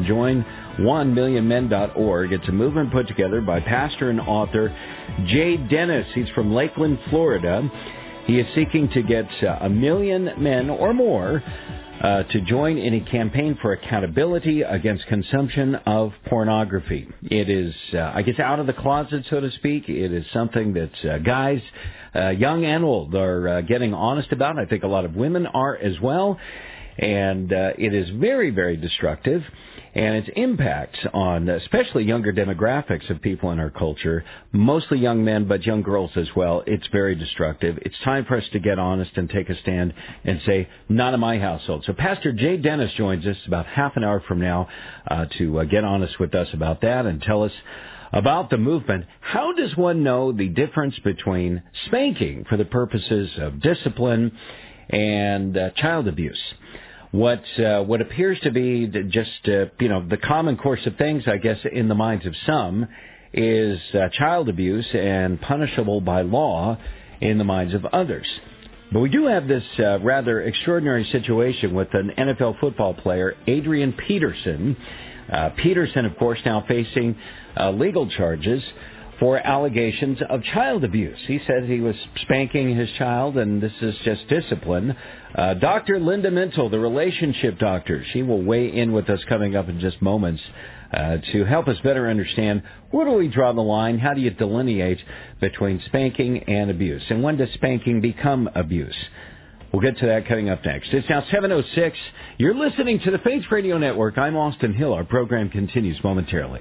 Join1millionmen.org. It's a movement put together by pastor and author Jay Dennis. He's from Lakeland, Florida. He is seeking to get 1 million men or more to join in a campaign for accountability against consumption of pornography. It is, I guess, out of the closet, so to speak. It is something that guys, young and old, are getting honest about. I think a lot of women are as well. And it is very, very destructive. And its impact on especially younger demographics of people in our culture, mostly young men, but young girls as well, it's very destructive. It's time for us to get honest and take a stand and say, not in my household. So Pastor Jay Dennis joins us about half an hour from now to get honest with us about that and tell us about the movement. How does one know the difference between spanking for the purposes of discipline and child abuse? What appears to be just, the common course of things, I guess, in the minds of some, is child abuse and punishable by law in the minds of others. But we do have this rather extraordinary situation with an NFL football player, Adrian Peterson. Peterson, of course, now facing legal charges for allegations of child abuse. He says he was spanking his child, and this is just discipline. Dr. Linda Mintle, the relationship doctor, she will weigh in with us coming up in just moments to help us better understand where do we draw the line, how do you delineate between spanking and abuse, and when does spanking become abuse? We'll get to that coming up next. It's now 7:06. You're listening to the Faith Radio Network. I'm Austin Hill. Our program continues momentarily.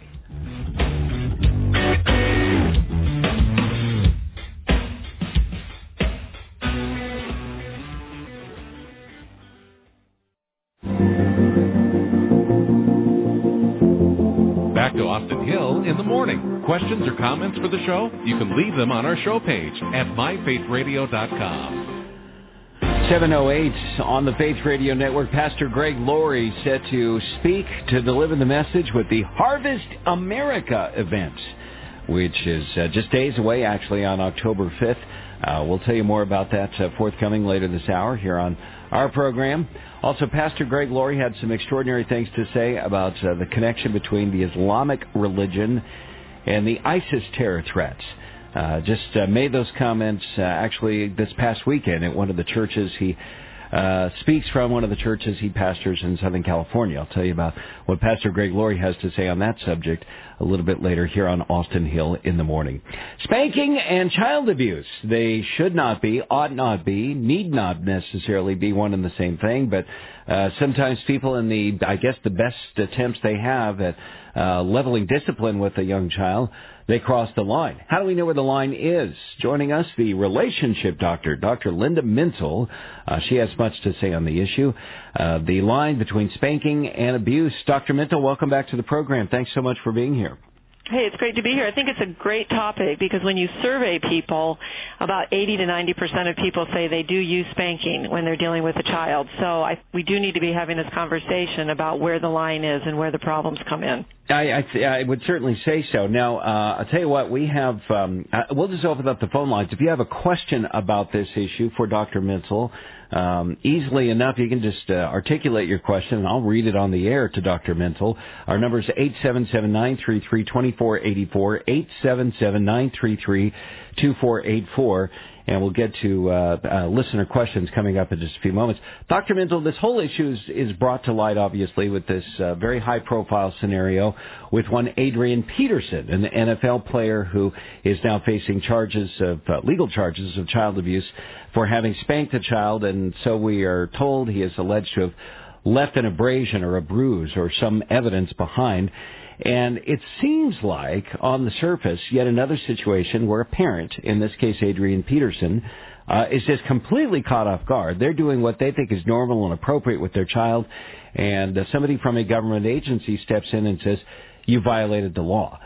Back to Austin Hill in the morning. Questions or comments for the show? You can leave them on our show page at myfaithradio.com. 7:08 on the Faith Radio Network. Pastor Greg Laurie set to speak to deliver the message with the Harvest America event, which is just days away, actually, on October 5th. We'll tell you more about that forthcoming later this hour here on our program. Also, Pastor Greg Laurie had some extraordinary things to say about the connection between the Islamic religion and the ISIS terror threats. Just made those comments actually this past weekend at one of the churches he speaks from, one of the churches he pastors in Southern California. I'll tell you about what Pastor Greg Laurie has to say on that subject a little bit later here on Austin Hill in the morning. Spanking and child abuse. They should not be, ought not be, need not necessarily be one and the same thing, but sometimes people in the best attempts they have at leveling discipline with a young child, they cross the line. How do we know where the line is? Joining us, the relationship doctor, Dr. Linda Mintle. She has much to say on the issue. The line between spanking and abuse. Dr. Mintle, welcome back to the program. Thanks so much for being here. Hey, it's great to be here. I think it's a great topic because when you survey people, about 80 to 90% of people say they do use spanking when they're dealing with a child. So we do need to be having this conversation about where the line is and where the problems come in. I would certainly say so. Now, I'll tell you what, we have, we'll just open up the phone lines. If you have a question about this issue for Dr. Mintle, easily enough, you can just articulate your question, and I'll read it on the air to Dr. Mintle. Our number is 877-933-2484, 877-933-2484, and we'll get to listener questions coming up in just a few moments. Dr. Mintle, this whole issue is brought to light, obviously, with this very high-profile scenario with one Adrian Peterson, an NFL player who is now facing charges of legal charges of child abuse for having spanked a child, and so we are told he is alleged to have left an abrasion or a bruise or some evidence behind. And it seems like, on the surface, yet another situation where a parent, in this case Adrian Peterson, is just completely caught off guard. They're doing what they think is normal and appropriate with their child, and somebody from a government agency steps in and says, you violated the law.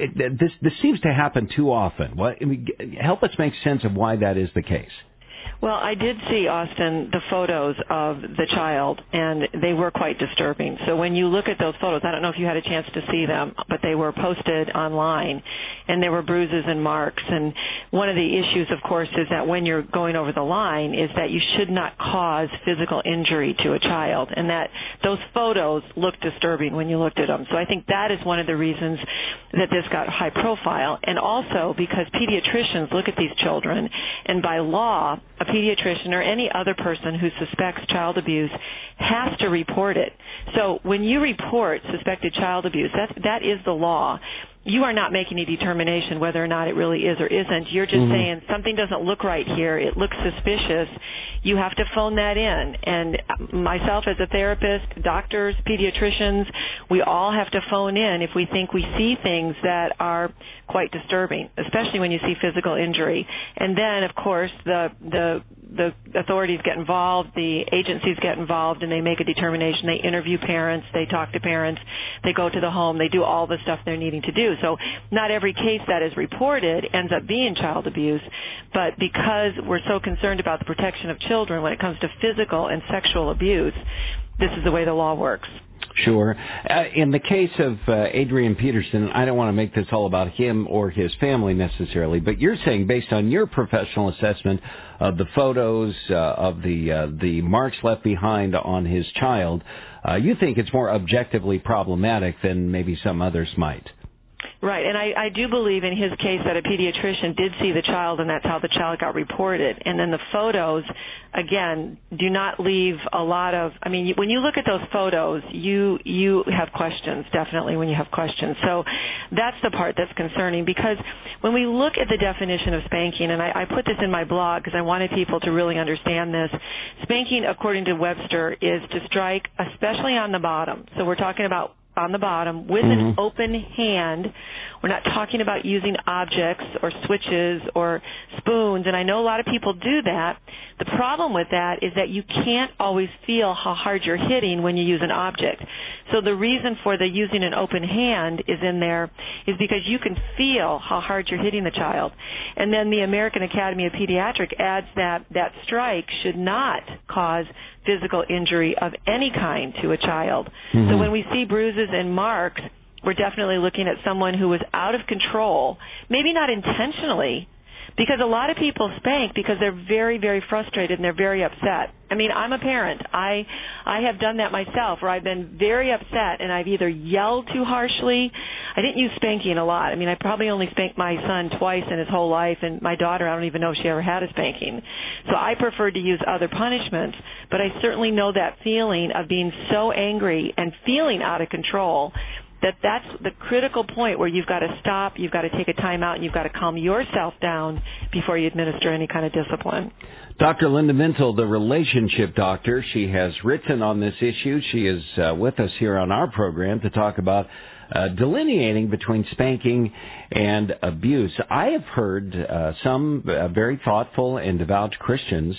This seems to happen too often. Help us make sense of why that is the case. Well, I did see, Austin, the photos of the child, and they were quite disturbing. So when you look at those photos, I don't know if you had a chance to see them, but they were posted online, and there were bruises and marks. And one of the issues, of course, is that when you're going over the line is that you should not cause physical injury to a child, and that those photos looked disturbing when you looked at them. So I think that is one of the reasons that this got high profile, and also because pediatricians look at these children, and by law, a pediatrician or any other person who suspects child abuse has to report it. So when you report suspected child abuse, that is the law. You are not making a determination whether or not it really is or isn't. You're just saying something doesn't look right here. It looks suspicious. You have to phone that in. And myself as a therapist, doctors, pediatricians, we all have to phone in if we think we see things that are quite disturbing, especially when you see physical injury. And then, of course, the authorities get involved, the agencies get involved, and they make a determination. They interview parents, they talk to parents, they go to the home, they do all the stuff they're needing to do. So not every case that is reported ends up being child abuse, but because we're so concerned about the protection of children when it comes to physical and sexual abuse, this is the way the law works. Sure. In the case of Adrian Peterson, I don't want to make this all about him or his family necessarily, but you're saying based on your professional assessment of the photos, of the marks left behind on his child, you think it's more objectively problematic than maybe some others might. Right, and I do believe in his case that a pediatrician did see the child, and that's how the child got reported. And then the photos, again, do not leave a lot of, I mean, when you look at those photos, you have questions, definitely when you have questions. So that's the part that's concerning, because when we look at the definition of spanking, and I put this in my blog because I wanted people to really understand this, spanking, according to Webster, is to strike, especially on the bottom. So we're talking about on the bottom with an open hand. We're not talking about using objects or switches or spoons, and I know a lot of people do that. The problem with that is that you can't always feel how hard you're hitting when you use an object. So the reason for the using an open hand is in there is because you can feel how hard you're hitting the child. And then the American Academy of Pediatrics adds that that strike should not cause physical injury of any kind to a child. So when we see bruises and marks, we're definitely looking at someone who was out of control, maybe not intentionally, because a lot of people spank because they're very, very frustrated and they're very upset. I mean, I'm a parent. I have done that myself, where I've been very upset and I've either yelled too harshly. I didn't use spanking a lot. I mean, I probably only spanked my son twice in his whole life, and my daughter, I don't even know if she ever had a spanking. So I preferred to use other punishments, but I certainly know that feeling of being so angry and feeling out of control, that's the critical point where you've got to stop, you've got to take a time out, and you've got to calm yourself down before you administer any kind of discipline. Dr. Linda Mintle, the relationship doctor, she has written on this issue. She is with us here on our program to talk about delineating between spanking and abuse. I have heard some very thoughtful and devout Christians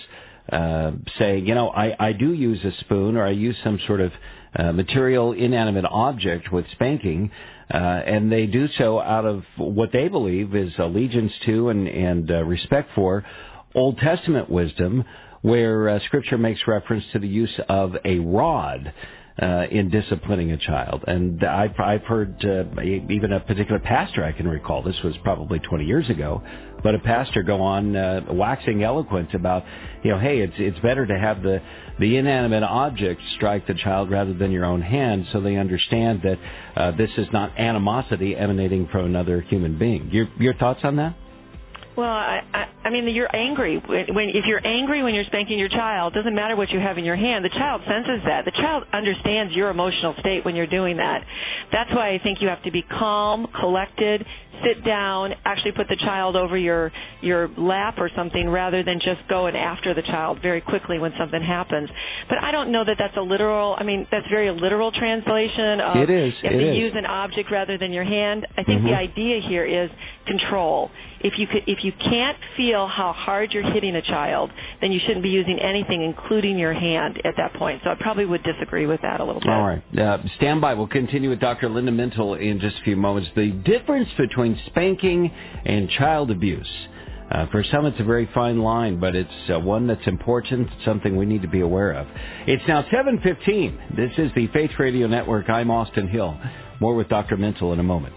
say, you know, I do use a spoon, or I use some sort of material, inanimate object with spanking, and they do so out of what they believe is allegiance to and respect for Old Testament wisdom, where Scripture makes reference to the use of a rod in disciplining a child. And I've heard even a particular pastor, I can recall, this was probably 20 years ago, but a pastor go on waxing eloquent about, you know, hey, it's better to have the inanimate object strike the child rather than your own hand, so they understand that this is not animosity emanating from another human being. Your thoughts on that? Well, I mean, you're angry. If you're angry when you're spanking your child, it doesn't matter what you have in your hand. The child senses that. The child understands your emotional state when you're doing that. That's why I think you have to be calm, collected, sit down, actually put the child over your lap or something, rather than just going after the child very quickly when something happens. But I don't know that that's a literal, I mean, that's very literal translation of it is. If you use an object rather than your hand. I think the idea here is control. If you can't feel feel how hard you're hitting a child, then you shouldn't be using anything, including your hand, at that point. So I probably would disagree with that a little bit. All right. Stand by. We'll continue with Dr. Linda Mintle in just a few moments. The difference between spanking and child abuse. For some, it's a very fine line, but it's one that's important, something we need to be aware of. It's now 7:15. This is the Faith Radio Network. I'm Austin Hill. More with Dr. Mintle in a moment.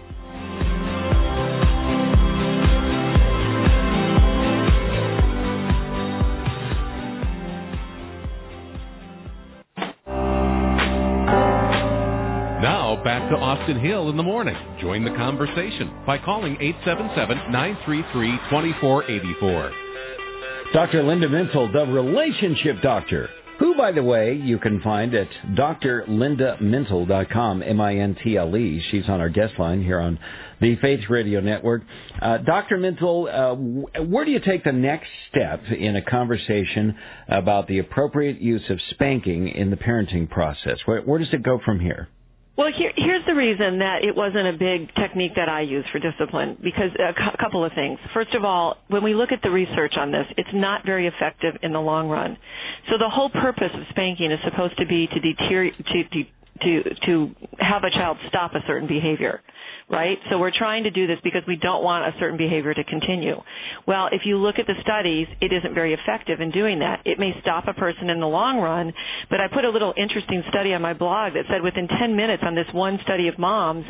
Now, back to Austin Hill in the morning. Join the conversation by calling 877-933-2484. Dr. Linda Mintle, the relationship doctor, who, by the way, you can find at drlindamintle.com, M-I-N-T-L-E. She's on our guest line here on the Faith Radio Network. Dr. Mintle, where do you take the next step in a conversation about the appropriate use of spanking in the parenting process? Where does it go from here? Well, here's the reason that it wasn't a big technique that I use for discipline, because a couple of things. First of all, when we look at the research on this, it's not very effective in the long run. So the whole purpose of spanking is supposed to be to have a child stop a certain behavior, right? So we're trying to do this because we don't want a certain behavior to continue. Well, if you look at the studies, it isn't very effective in doing that. It may stop a person in the long run, but I put a little interesting study on my blog that said within 10 minutes on this one study of moms,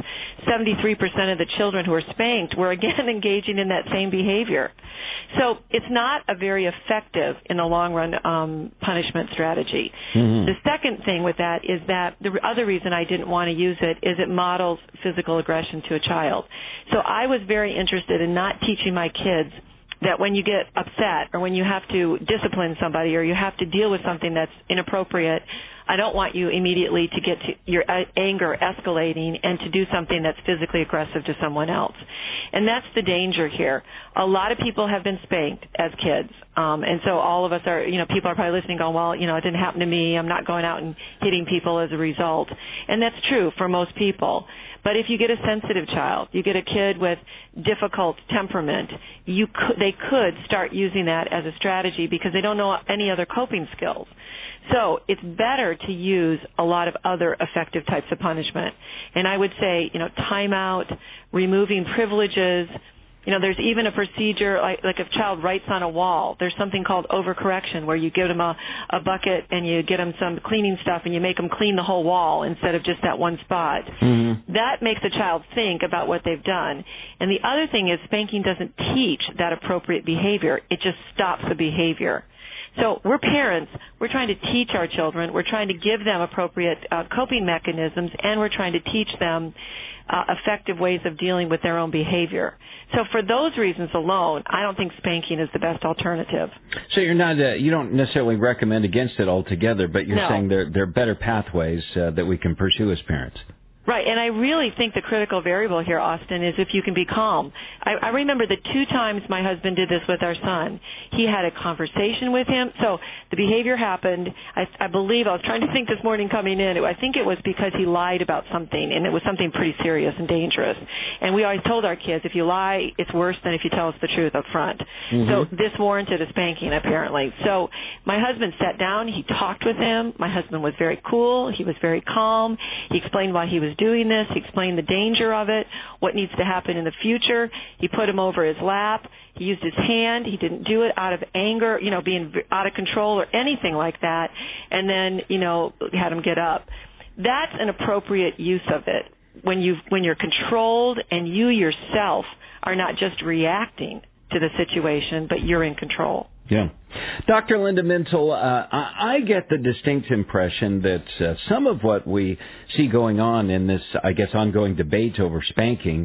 73% of the children who were spanked were again engaging in that same behavior. So it's not a very effective in the long run punishment strategy. Mm-hmm. The second thing with that is that the other reason I didn't want to use it is it models physical aggression to a child. So I was very interested in not teaching my kids that when you get upset or when you have to discipline somebody or you have to deal with something that's inappropriate, I don't want you immediately to get to your anger escalating and to do something that's physically aggressive to someone else. And that's the danger here. A lot of people have been spanked as kids. And so all of us are, people are probably listening going, well, it didn't happen to me. I'm not going out and hitting people as a result. And that's true for most people. But if you get a sensitive child, you get a kid with difficult temperament, they could start using that as a strategy because they don't know any other coping skills. So it's better to use a lot of other effective types of punishment. And I would say, timeout, removing privileges. There's even a procedure, like if a child writes on a wall, there's something called overcorrection where you give them a bucket and you get them some cleaning stuff and you make them clean the whole wall instead of just that one spot. Mm-hmm. That makes a child think about what they've done. And the other thing is spanking doesn't teach that appropriate behavior. It just stops the behavior. So we're parents. We're trying to teach our children. We're trying to give them appropriate coping mechanisms, and we're trying to teach them effective ways of dealing with their own behavior. So for those reasons alone, I don't think spanking is the best alternative. So you're not, you don't necessarily recommend against it altogether, but you're saying there are better pathways that we can pursue as parents. Right, and I really think the critical variable here, Austin, is if you can be calm. I remember the 2 times my husband did this with our son. He had a conversation with him. So the behavior happened. I believe, I was trying to think this morning coming in, I think it was because he lied about something, and it was something pretty serious and dangerous. And we always told our kids, if you lie, it's worse than if you tell us the truth up front. Mm-hmm. So this warranted a spanking, apparently. So my husband sat down. He talked with him. My husband was very cool. He was very calm. He explained why he was doing this. He explained the danger of it, what needs to happen in the future. He put him over his lap. He used his hand. He didn't do it out of anger, being out of control or anything like that. And then, had him get up. That's an appropriate use of it when you're controlled and you yourself are not just reacting to the situation, but you're in control. Yeah. Dr. Linda Mintle, I get the distinct impression that some of what we see going on in this, ongoing debate over spanking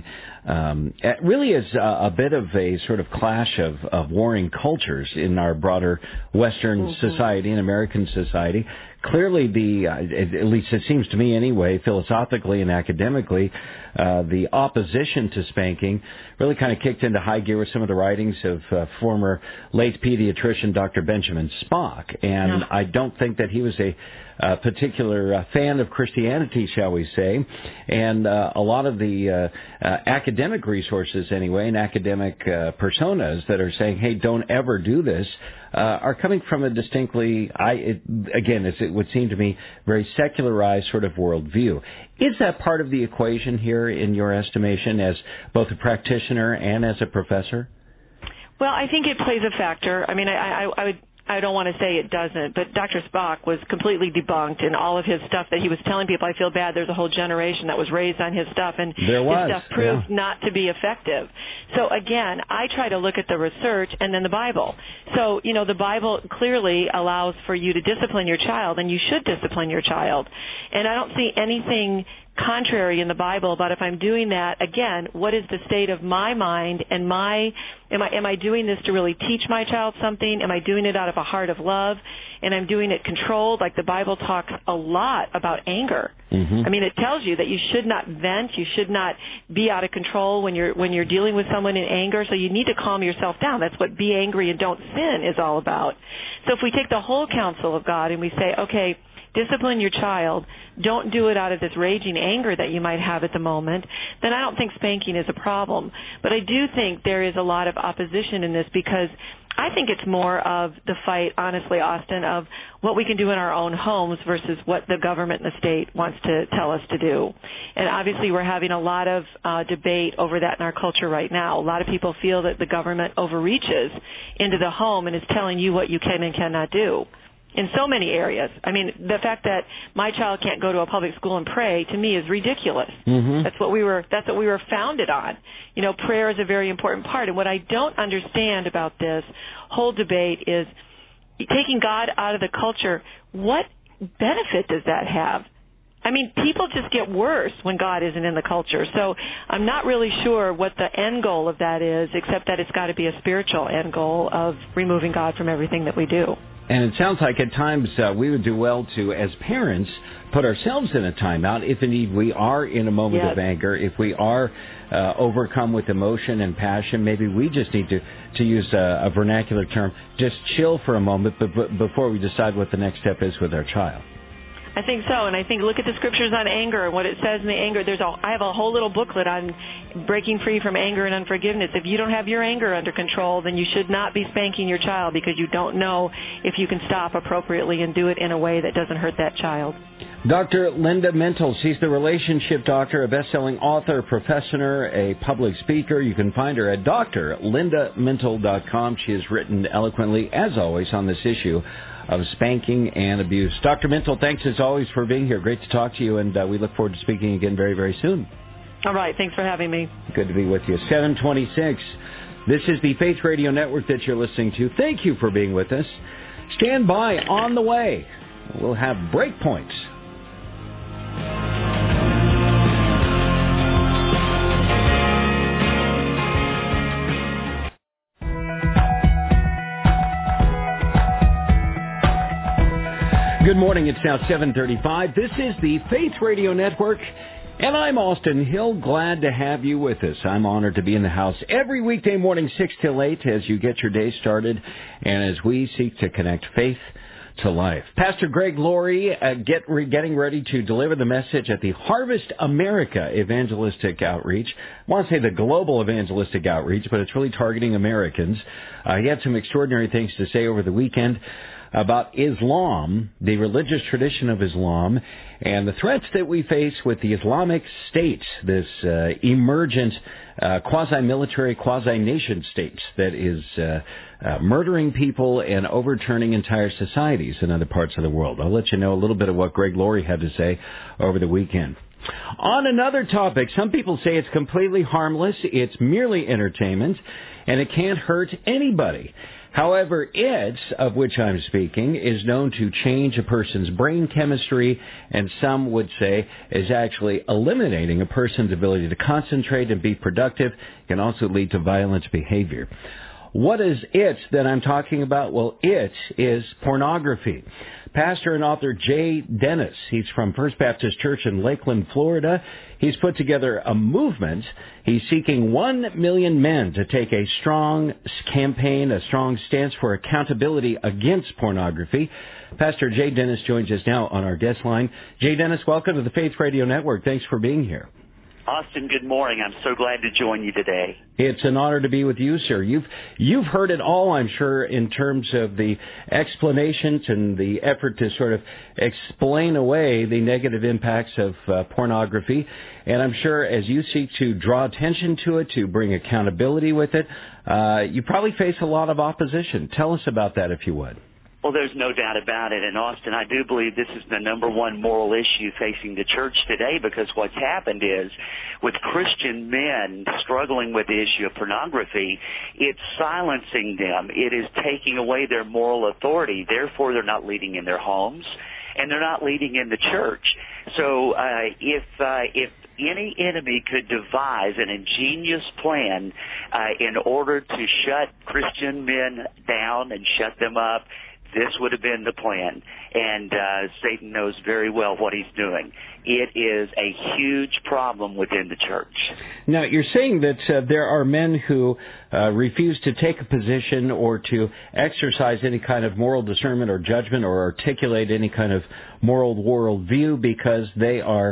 really is a bit of a sort of clash of warring cultures in our broader Western society and American society. clearly at least it seems to me anyway, philosophically and academically, the opposition to spanking really kind of kicked into high gear with some of the writings of former late pediatrician Dr. Benjamin Spock. And I don't think that he was a particular fan of Christianity, shall we say. And a lot of the academic resources anyway, and academic personas that are saying, hey, don't ever do this, are coming from a distinctly, it would seem to me, very secularized sort of worldview. Is that part of the equation here in your estimation as both a practitioner and as a professor? Well, I think it plays a factor. I mean, I don't want to say it doesn't, but Dr. Spock was completely debunked in all of his stuff that he was telling people. I feel bad. There's a whole generation that was raised on his stuff, and his stuff proved not to be effective. So, again, I try to look at the research and then the Bible. So, the Bible clearly allows for you to discipline your child, and you should discipline your child. And I don't see anything contrary in the Bible about if I'm doing that, again, what is the state of my mind and am I doing this to really teach my child something? Am I doing it out of a heart of love? And I'm doing it controlled? Like the Bible talks a lot about anger. Mm-hmm. I mean, it tells you that you should not vent, you should not be out of control when you're dealing with someone in anger, so you need to calm yourself down. That's what be angry and don't sin is all about. So if we take the whole counsel of God and we say, okay, discipline your child, don't do it out of this raging anger that you might have at the moment, then I don't think spanking is a problem. But I do think there is a lot of opposition in this because I think it's more of the fight, honestly, Austin, of what we can do in our own homes versus what the government and the state wants to tell us to do. And obviously we're having a lot of debate over that in our culture right now. A lot of people feel that the government overreaches into the home and is telling you what you can and cannot do. In so many areas. I mean, the fact that my child can't go to a public school and pray, to me, is ridiculous. Mm-hmm. That's what we were founded on. Prayer is a very important part. And what I don't understand about this whole debate is taking God out of the culture. What benefit does that have? I mean, people just get worse when God isn't in the culture. So I'm not really sure what the end goal of that is, except that it's got to be a spiritual end goal of removing God from everything that we do. And it sounds like at times we would do well to, as parents, put ourselves in a timeout if indeed we are in a moment of anger, if we are overcome with emotion and passion. Maybe we just need to use a vernacular term, just chill for a moment before we decide what the next step is with our child. I think so, and I think look at the scriptures on anger and what it says in the anger. I have a whole little booklet on breaking free from anger and unforgiveness. If you don't have your anger under control, then you should not be spanking your child because you don't know if you can stop appropriately and do it in a way that doesn't hurt that child. Dr. Linda Mintle, she's the relationship doctor, a best-selling author, professor, a public speaker. You can find her at drlindamintle.com. She has written eloquently, as always, on this issue of spanking and abuse. Dr. Mintle, thanks as always for being here. Great to talk to you, and we look forward to speaking again very, very soon. All right. Thanks for having me. Good to be with you. 726. This is the Faith Radio Network that you're listening to. Thank you for being with us. Stand by. On the way, we'll have Breakpoints. Good morning. It's now 7:35. This is the Faith Radio Network, and I'm Austin Hill. Glad to have you with us. I'm honored to be in the house every weekday morning, 6 till 8, as you get your day started and as we seek to connect faith to life. Pastor Greg Laurie getting ready to deliver the message at the Harvest America Evangelistic Outreach. I want to say the Global Evangelistic Outreach, but it's really targeting Americans. He had some extraordinary things to say over the weekend about Islam, the religious tradition of Islam, and the threats that we face with the Islamic State, this emergent quasi-military, quasi-nation state that is murdering people and overturning entire societies in other parts of the world. I'll let you know a little bit of what Greg Laurie had to say over the weekend. On another topic, some people say it's completely harmless, it's merely entertainment, and it can't hurt anybody. However, it, of which I'm speaking, is known to change a person's brain chemistry, and some would say is actually eliminating a person's ability to concentrate and be productive. It can also lead to violent behavior. What is it that I'm talking about? Well, it is pornography. Pastor and author Jay Dennis, he's from First Baptist Church in Lakeland, Florida. He's put together a movement. He's seeking 1 million men to take a strong campaign, a strong stance for accountability against pornography. Pastor Jay Dennis joins us now on our guest line. Jay Dennis, welcome to the Faith Radio Network. Thanks for being here. Austin, good morning. I'm so glad to join you today. It's an honor to be with you, sir. You've heard it all, I'm sure, in terms of the explanations and the effort to sort of explain away the negative impacts of pornography. And I'm sure as you seek to draw attention to it, to bring accountability with it, you probably face a lot of opposition. Tell us about that, if you would. Well, there's no doubt about it. And, Austin, I do believe this is the number one moral issue facing the church today, because what's happened is with Christian men struggling with the issue of pornography, it's silencing them. It is taking away their moral authority. Therefore, they're not leading in their homes, and they're not leading in the church. So if any enemy could devise an ingenious plan in order to shut Christian men down and shut them up, this would have been the plan, and Satan knows very well what he's doing. It is a huge problem within the church. Now, you're saying that there are men who refuse to take a position or to exercise any kind of moral discernment or judgment or articulate any kind of moral worldview because they are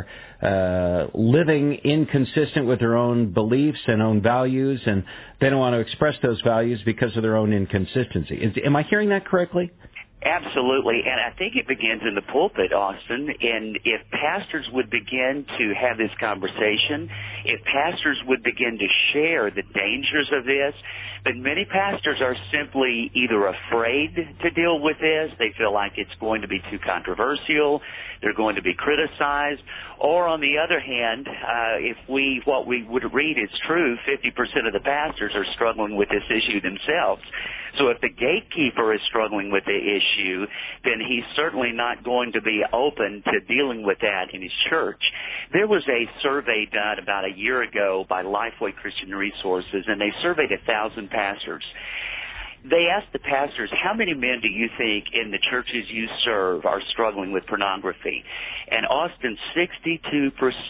living inconsistent with their own beliefs and own values, and they don't want to express those values because of their own inconsistency. Am I hearing that correctly? Absolutely, and I think it begins in the pulpit, Austin, and if pastors would begin to have this conversation, if pastors would begin to share the dangers of this, but many pastors are simply either afraid to deal with this, they feel like it's going to be too controversial, they're going to be criticized, or on the other hand, if what we would read is true, 50% of the pastors are struggling with this issue themselves. So if the gatekeeper is struggling with the issue, then he's certainly not going to be open to dealing with that in his church. There was a survey done about a year ago by Lifeway Christian Resources, and they surveyed 1,000 pastors. They asked the pastors, how many men do you think in the churches you serve are struggling with pornography? And Austin, 62%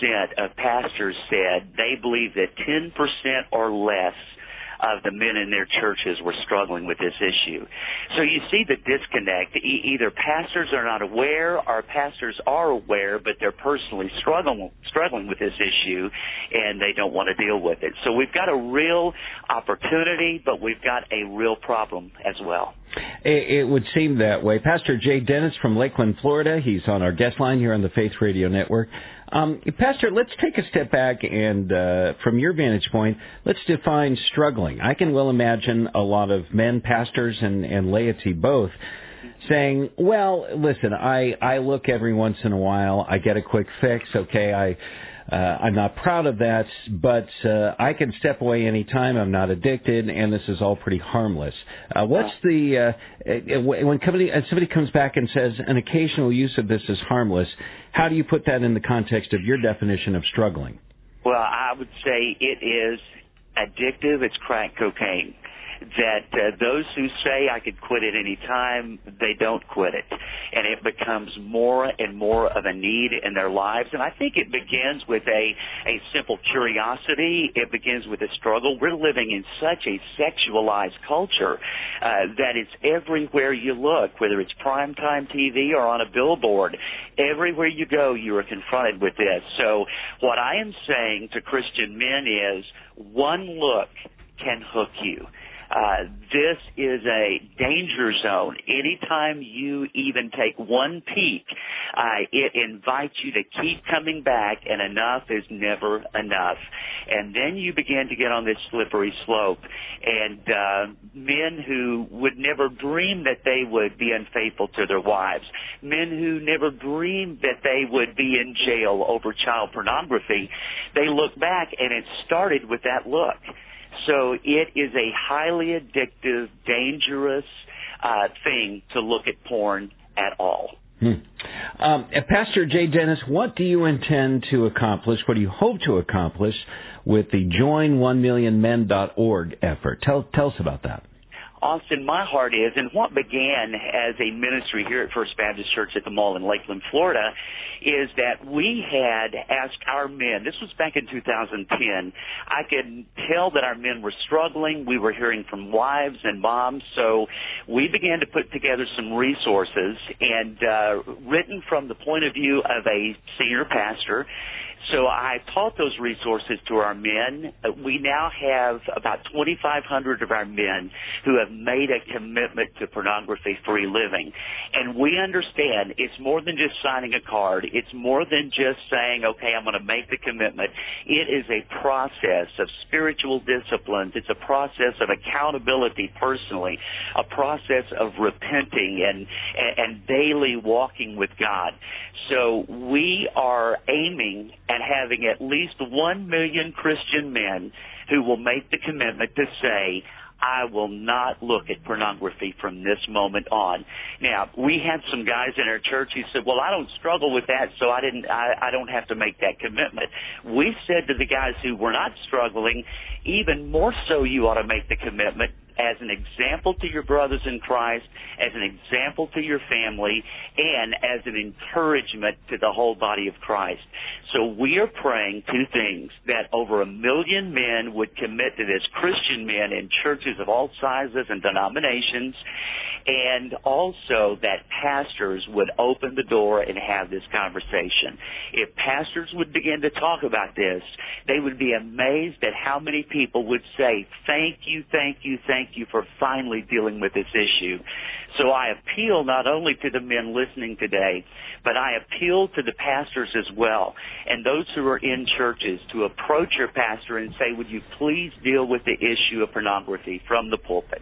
of pastors said they believe that 10% or less of the men in their churches were struggling with this issue. So you see the disconnect. Either pastors are not aware or pastors are aware, but they're personally struggling with this issue, and they don't want to deal with it. So we've got a real opportunity, but we've got a real problem as well. It would seem that way. Pastor Jay Dennis from Lakeland, Florida. He's on our guest line here on the Faith Radio Network. Pastor, let's take a step back and, from your vantage point, let's define struggling. I can well imagine a lot of men, pastors, and laity both saying, well, listen, I look every once in a while, I get a quick fix, okay, I'm not proud of that, but I can step away any time. I'm not addicted, and this is all pretty harmless. What's the when somebody comes back and says an occasional use of this is harmless? How do you put that in the context of your definition of struggling? Well, I would say it is addictive. It's crack cocaine. That those who say I could quit at any time, they don't quit it. And it becomes more and more of a need in their lives. And I think it begins with a simple curiosity. It begins with a struggle. We're living in such a sexualized culture that it's everywhere you look, whether it's primetime TV or on a billboard. Everywhere you go, you are confronted with this. So what I am saying to Christian men is one look can hook you. This is a danger zone. Anytime you even take one peek, it invites you to keep coming back, and enough is never enough. And then you begin to get on this slippery slope. And men who would never dream that they would be unfaithful to their wives, men who never dreamed that they would be in jail over child pornography, they look back, and it started with that look. So it is a highly addictive, dangerous thing to look at porn at all. Pastor Jay Dennis, what do you intend to accomplish? What do you hope to accomplish with the Join1millionmen.org effort? Tell us about that. Austin, my heart is, and what began as a ministry here at First Baptist Church at the Mall in Lakeland, Florida, is that we had asked our men, this was back in 2010, I could tell that our men were struggling. We were hearing from wives and moms, so we began to put together some resources and written from the point of view of a senior pastor. So I taught those resources to our men. We now have about 2,500 of our men who have made a commitment to pornography-free living. And we understand it's more than just signing a card. It's more than just saying, okay, I'm going to make the commitment. It is a process of spiritual disciplines. It's a process of accountability personally, a process of repenting and daily walking with God. So we are aiming at having at least 1 million Christian men who will make the commitment to say, I will not look at pornography from this moment on. Now, we had some guys in our church who said, well, I don't struggle with that, so I don't have to make that commitment. We said to the guys who were not struggling, even more so you ought to make the commitment as an example to your brothers in Christ, as an example to your family, and as an encouragement to the whole body of Christ. So we are praying two things, that over 1 million men would commit to this, Christian men in churches of all sizes and denominations, and also that pastors would open the door and have this conversation. If pastors would begin to talk about this, they would be amazed at how many people would say, thank you, thank you, thank you for finally dealing with this issue. So I appeal not only to the men listening today, but I appeal to the pastors as well, and those who are in churches to approach your pastor and say, would you please deal with the issue of pornography from the pulpit?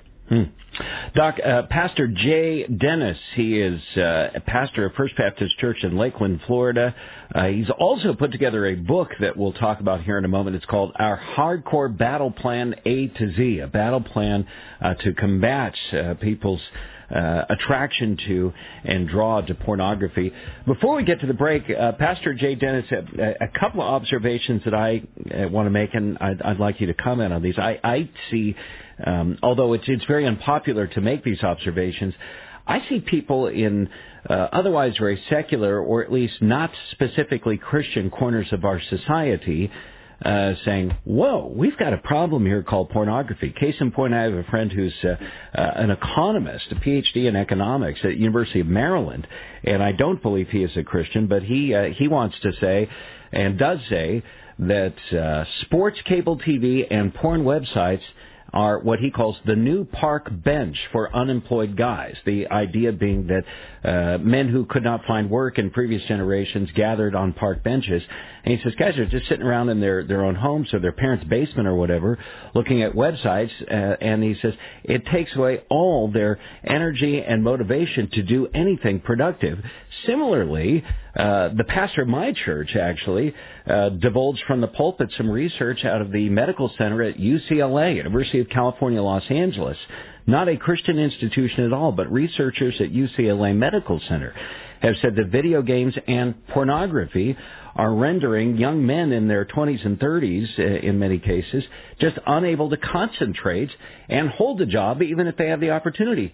Doc, Pastor Jay Dennis, he is a pastor of First Baptist Church in Lakeland, Florida. He's also put together a book that we'll talk about here in a moment. It's called Our Hardcore Battle Plan A to Z, a battle plan to combat people's attraction to and draw to pornography. Before we get to the break, Pastor Jay Dennis, a couple of observations that I want to make, and I'd like you to comment on these. I see, although it's very unpopular to make these observations, I see people in otherwise very secular, or at least not specifically Christian corners of our society saying, whoa, we've got a problem here called pornography. Case in point, I have a friend who's an economist, a PhD in economics at the University of Maryland, and I don't believe he is a Christian, but he wants to say, and does say, that sports cable TV and porn websites are what he calls the new park bench for unemployed guys. The idea being that men who could not find work in previous generations gathered on park benches. And he says, guys are just sitting around in their own homes or their parents' basement or whatever, looking at websites, and he says it takes away all their energy and motivation to do anything productive. Similarly, the pastor of my church actually divulged from the pulpit some research out of the medical center at UCLA, University of California, Los Angeles. Not a Christian institution at all, but researchers at UCLA Medical Center have said that video games and pornography are rendering young men in their 20s and 30s, in many cases, just unable to concentrate and hold a job even if they have the opportunity.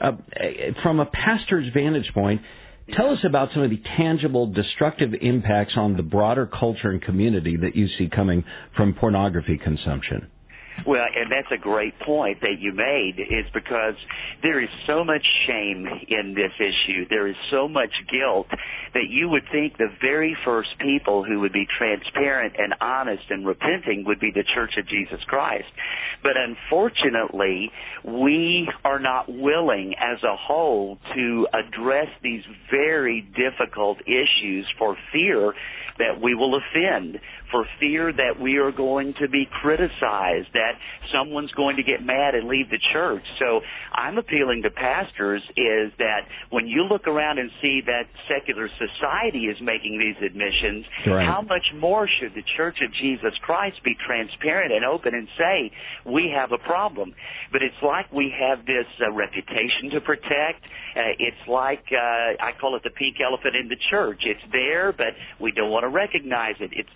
From a pastor's vantage point, tell us about some of the tangible, destructive impacts on the broader culture and community that you see coming from pornography consumption. Well, and that's a great point that you made, is because there is so much shame in this issue. There is so much guilt that you would think the very first people who would be transparent and honest and repenting would be the Church of Jesus Christ. But unfortunately, we are not willing as a whole to address these very difficult issues for fear that we will offend, for fear that we are going to be criticized, that someone's going to get mad and leave the church. So I'm appealing to pastors is that when you look around and see that secular society is making these admissions, right, how much more should the Church of Jesus Christ be transparent and open and say, we have a problem? But it's like we have this reputation to protect. It's like, I call it the pink elephant in the church. It's there, but we don't want to recognize it. It's too awkward.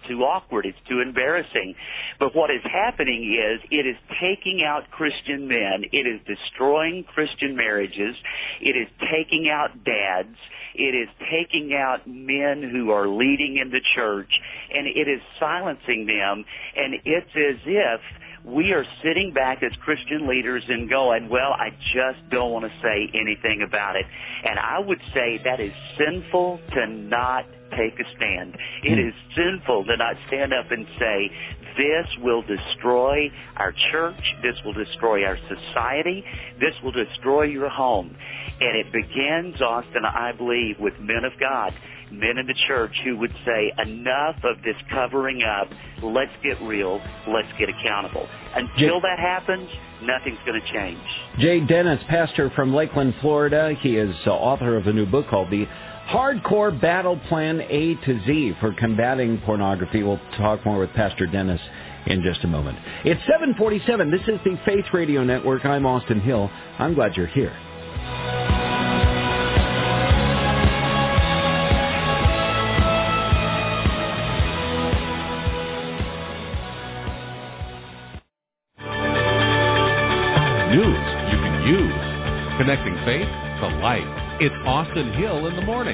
awkward. It's too embarrassing. But what is happening is it is taking out Christian men. It is destroying Christian marriages. It is taking out dads. It is taking out men who are leading in the church, and it is silencing them. And it's as if we are sitting back as Christian leaders and going, well, I just don't want to say anything about it. And I would say that is sinful to not take a stand. It is sinful to not stand up and say, this will destroy our church, this will destroy our society, this will destroy your home. And it begins, Austin, I believe, with men of God, men in the church who would say, enough of this covering up, let's get real, let's get accountable. Until that happens, nothing's going to change. Jay Dennis, pastor from Lakeland, Florida. He is author of a new book called The Hardcore Battle Plan A to Z for Combating Pornography. We'll talk more with Pastor Dennis in just a moment. It's 7:47. This is the Faith Radio Network. I'm Austin Hill. I'm glad you're here. News you can use. Connecting faith to life. It's Austin Hill in the morning.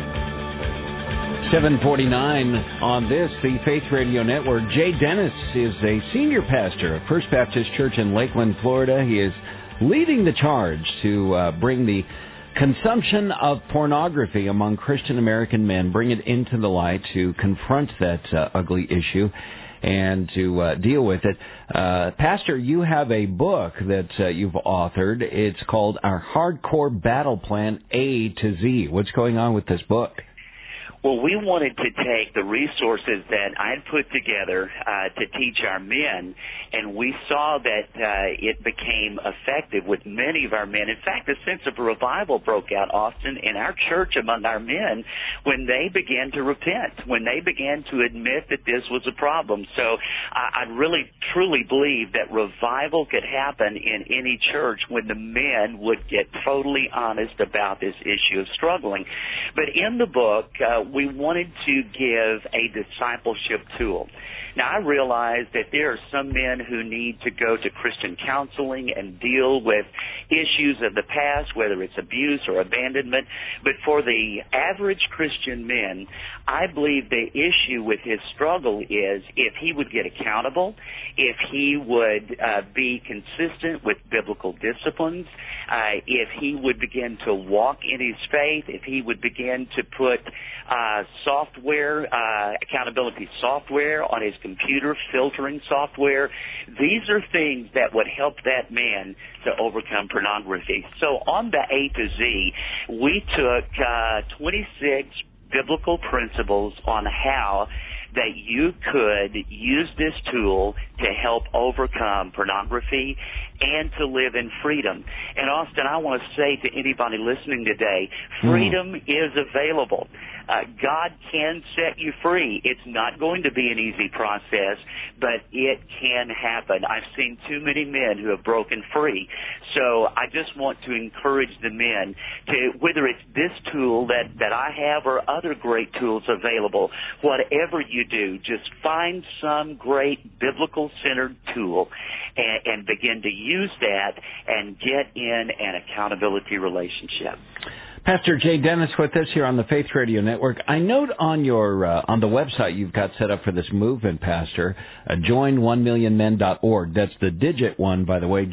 7:49 on this, the Faith Radio Network. Jay Dennis is a senior pastor of First Baptist Church in Lakeland, Florida. He is leading the charge to bring the consumption of pornography among Christian American men, bring it into the light to confront that ugly issue and to deal with it. Pastor, you have a book that you've authored. It's called Our Hardcore Battle Plan A to Z. What's going on with this book? Well, we wanted to take the resources that I had put together to teach our men, and we saw that it became effective with many of our men. In fact, a sense of revival broke out, Austin, in our church among our men when they began to repent, when they began to admit that this was a problem. So I really, truly believe that revival could happen in any church when the men would get totally honest about this issue of struggling. But in the book, we wanted to give a discipleship tool. Now, I realize that there are some men who need to go to Christian counseling and deal with issues of the past, whether it's abuse or abandonment. But for the average Christian man, I believe the issue with his struggle is if he would get accountable, if he would be consistent with biblical disciplines, if he would begin to walk in his faith, if he would begin to put accountability software on his computer, filtering software. These are things that would help that man to overcome pornography. So on the A to Z, we took 26 biblical principles on how that you could use this tool to help overcome pornography and to live in freedom. And Austin, I want to say to anybody listening today, freedom is available. God can set you free. It's not going to be an easy process, but it can happen. I've seen too many men who have broken free. So I just want to encourage the men to, whether it's this tool that I have or other great tools available, whatever you do, just find some great biblical-centered tool and begin to use that and get in an accountability relationship. Pastor Jay Dennis with us here on the Faith Radio Network. I note on your on the website you've got set up for this movement, Pastor, join1millionmen.org. That's the digit 1, by the way,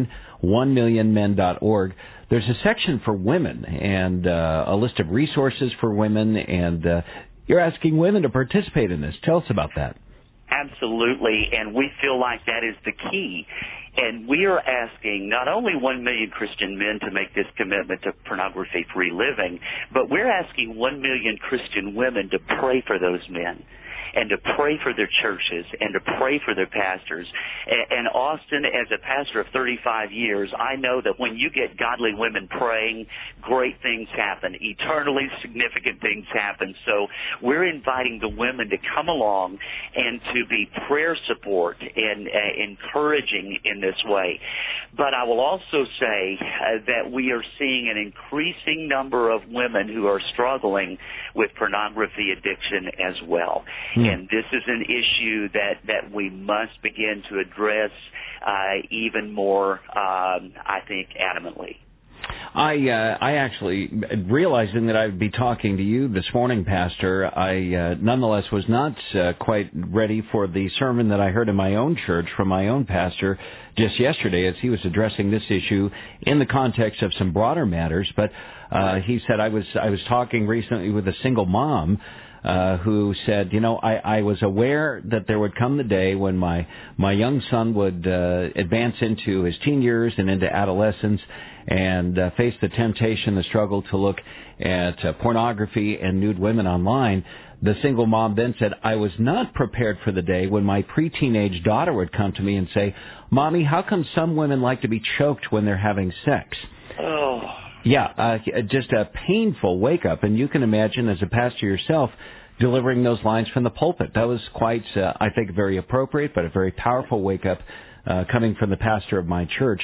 join1millionmen.org. There's a section for women and a list of resources for women, and you're asking women to participate in this. Tell us about that. Absolutely, and we feel like that is the key. And we are asking not only 1 million Christian men to make this commitment to pornography-free living, but we're asking 1 million Christian women to pray for those men and to pray for their churches and to pray for their pastors. And Austin, as a pastor of 35 years, I know that when you get godly women praying, great things happen. Eternally significant things happen. So we're inviting the women to come along and to be prayer support and encouraging in this way. But I will also say that we are seeing an increasing number of women who are struggling with pornography addiction as well. And this is an issue that we must begin to address even more, I think, adamantly. I actually, realizing that I would be talking to you this morning, Pastor, I nonetheless was not quite ready for the sermon that I heard in my own church from my own pastor just yesterday as he was addressing this issue in the context of some broader matters. But he said, I was talking recently with a single mom who said, I was aware that there would come the day when my young son would advance into his teen years and into adolescence and face the temptation, the struggle to look at pornography and nude women online. The single mom then said, I was not prepared for the day when my pre-teenage daughter would come to me and say, Mommy, how come some women like to be choked when they're having sex? Oh. Yeah, just a painful wake-up. And you can imagine, as a pastor yourself, delivering those lines from the pulpit. That was quite, I think, very appropriate, but a very powerful wake-up coming from the pastor of my church.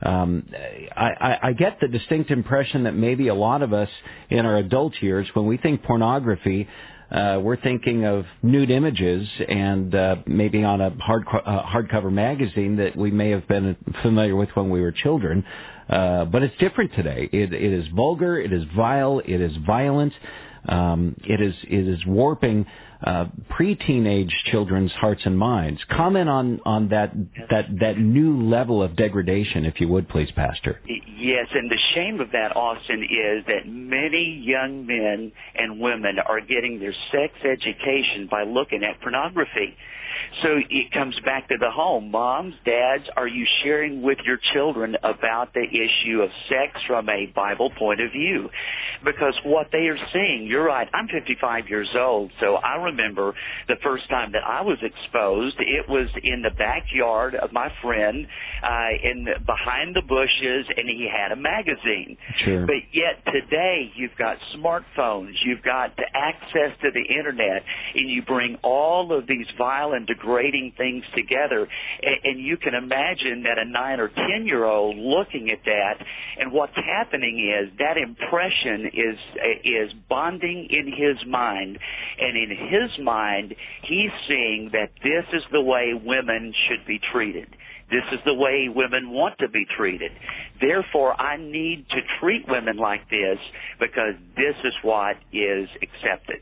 I get the distinct impression that maybe a lot of us in our adult years, when we think pornography, we're thinking of nude images and maybe on a hardcover magazine that we may have been familiar with when we were children. But it's different today. It is vulgar. It is vile. It is violent. It is warping pre-teenage children's hearts and minds. Comment on that new level of degradation, if you would, please, Pastor. Yes, and the shame of that, Austin, is that many young men and women are getting their sex education by looking at pornography. So it comes back to the home. Moms, dads, are you sharing with your children about the issue of sex from a Bible point of view? Because what they are seeing, you're right, I'm 55 years old, so I remember the first time that I was exposed, it was in the backyard of my friend, behind the bushes, and he had a magazine. Sure. But yet today, you've got smartphones, you've got access to the Internet, and you bring all of these vile and degrading things together, and you can imagine that a 9 or 10-year-old looking at that, and what's happening is that impression is bonding in his mind, and in his mind, he's seeing that this is the way women should be treated. This is the way women want to be treated. Therefore, I need to treat women like this because this is what is accepted.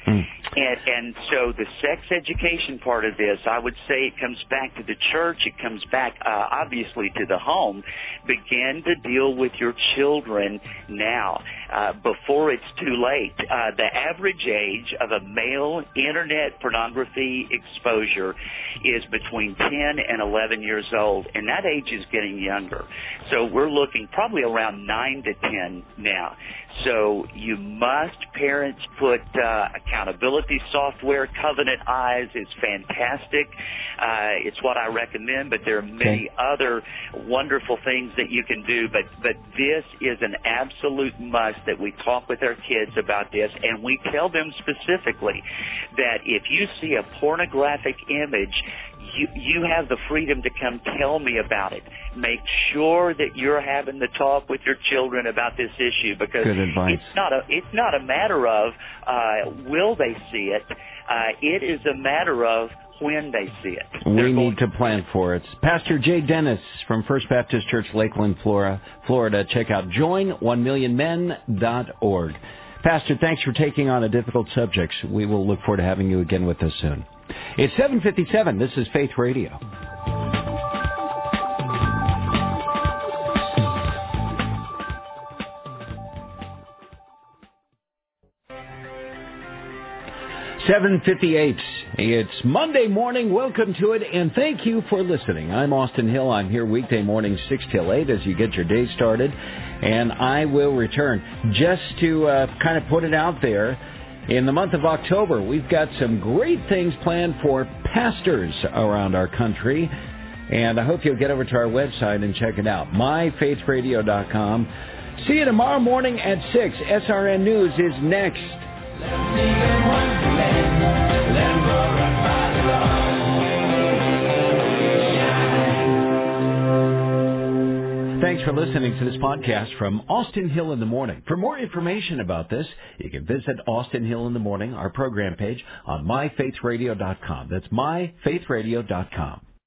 And so the sex education part of this, I would say it comes back to the church. It comes back, obviously, to the home. Begin to deal with your children now, before it's too late. The average age of a male Internet pornography exposure is between 10 and 11 years old, and that age is getting younger. So we're looking probably around 9 to 10 now. So you must, parents, put accountability software. Covenant Eyes is fantastic. It's what I recommend, but there are many other wonderful things that you can do. But this is an absolute must that we talk with our kids about this, and we tell them specifically that if you see a pornographic image, you have the freedom to come tell me about it. Make sure that you're having the talk with your children about this issue, because it's not a matter of will they see it. It is a matter of when they see it. We need to plan for it. Pastor Jay Dennis from First Baptist Church, Lakeland, Florida. Check out join1millionmen.org. Pastor, thanks for taking on a difficult subject. We will look forward to having you again with us soon. It's 7:57. This is Faith Radio. $7:58. It's Monday morning. Welcome to it, and thank you for listening. I'm Austin Hill. I'm here weekday mornings 6 till 8 as you get your day started, and I will return. Just to kind of put it out there, in the month of October, we've got some great things planned for pastors around our country, and I hope you'll get over to our website and check it out, myfaithradio.com. See you tomorrow morning at 6. SRN News is next. Thanks for listening to this podcast from Austin Hill in the Morning. For more information about this, you can visit Austin Hill in the Morning, our program page, on myfaithradio.com. That's myfaithradio.com.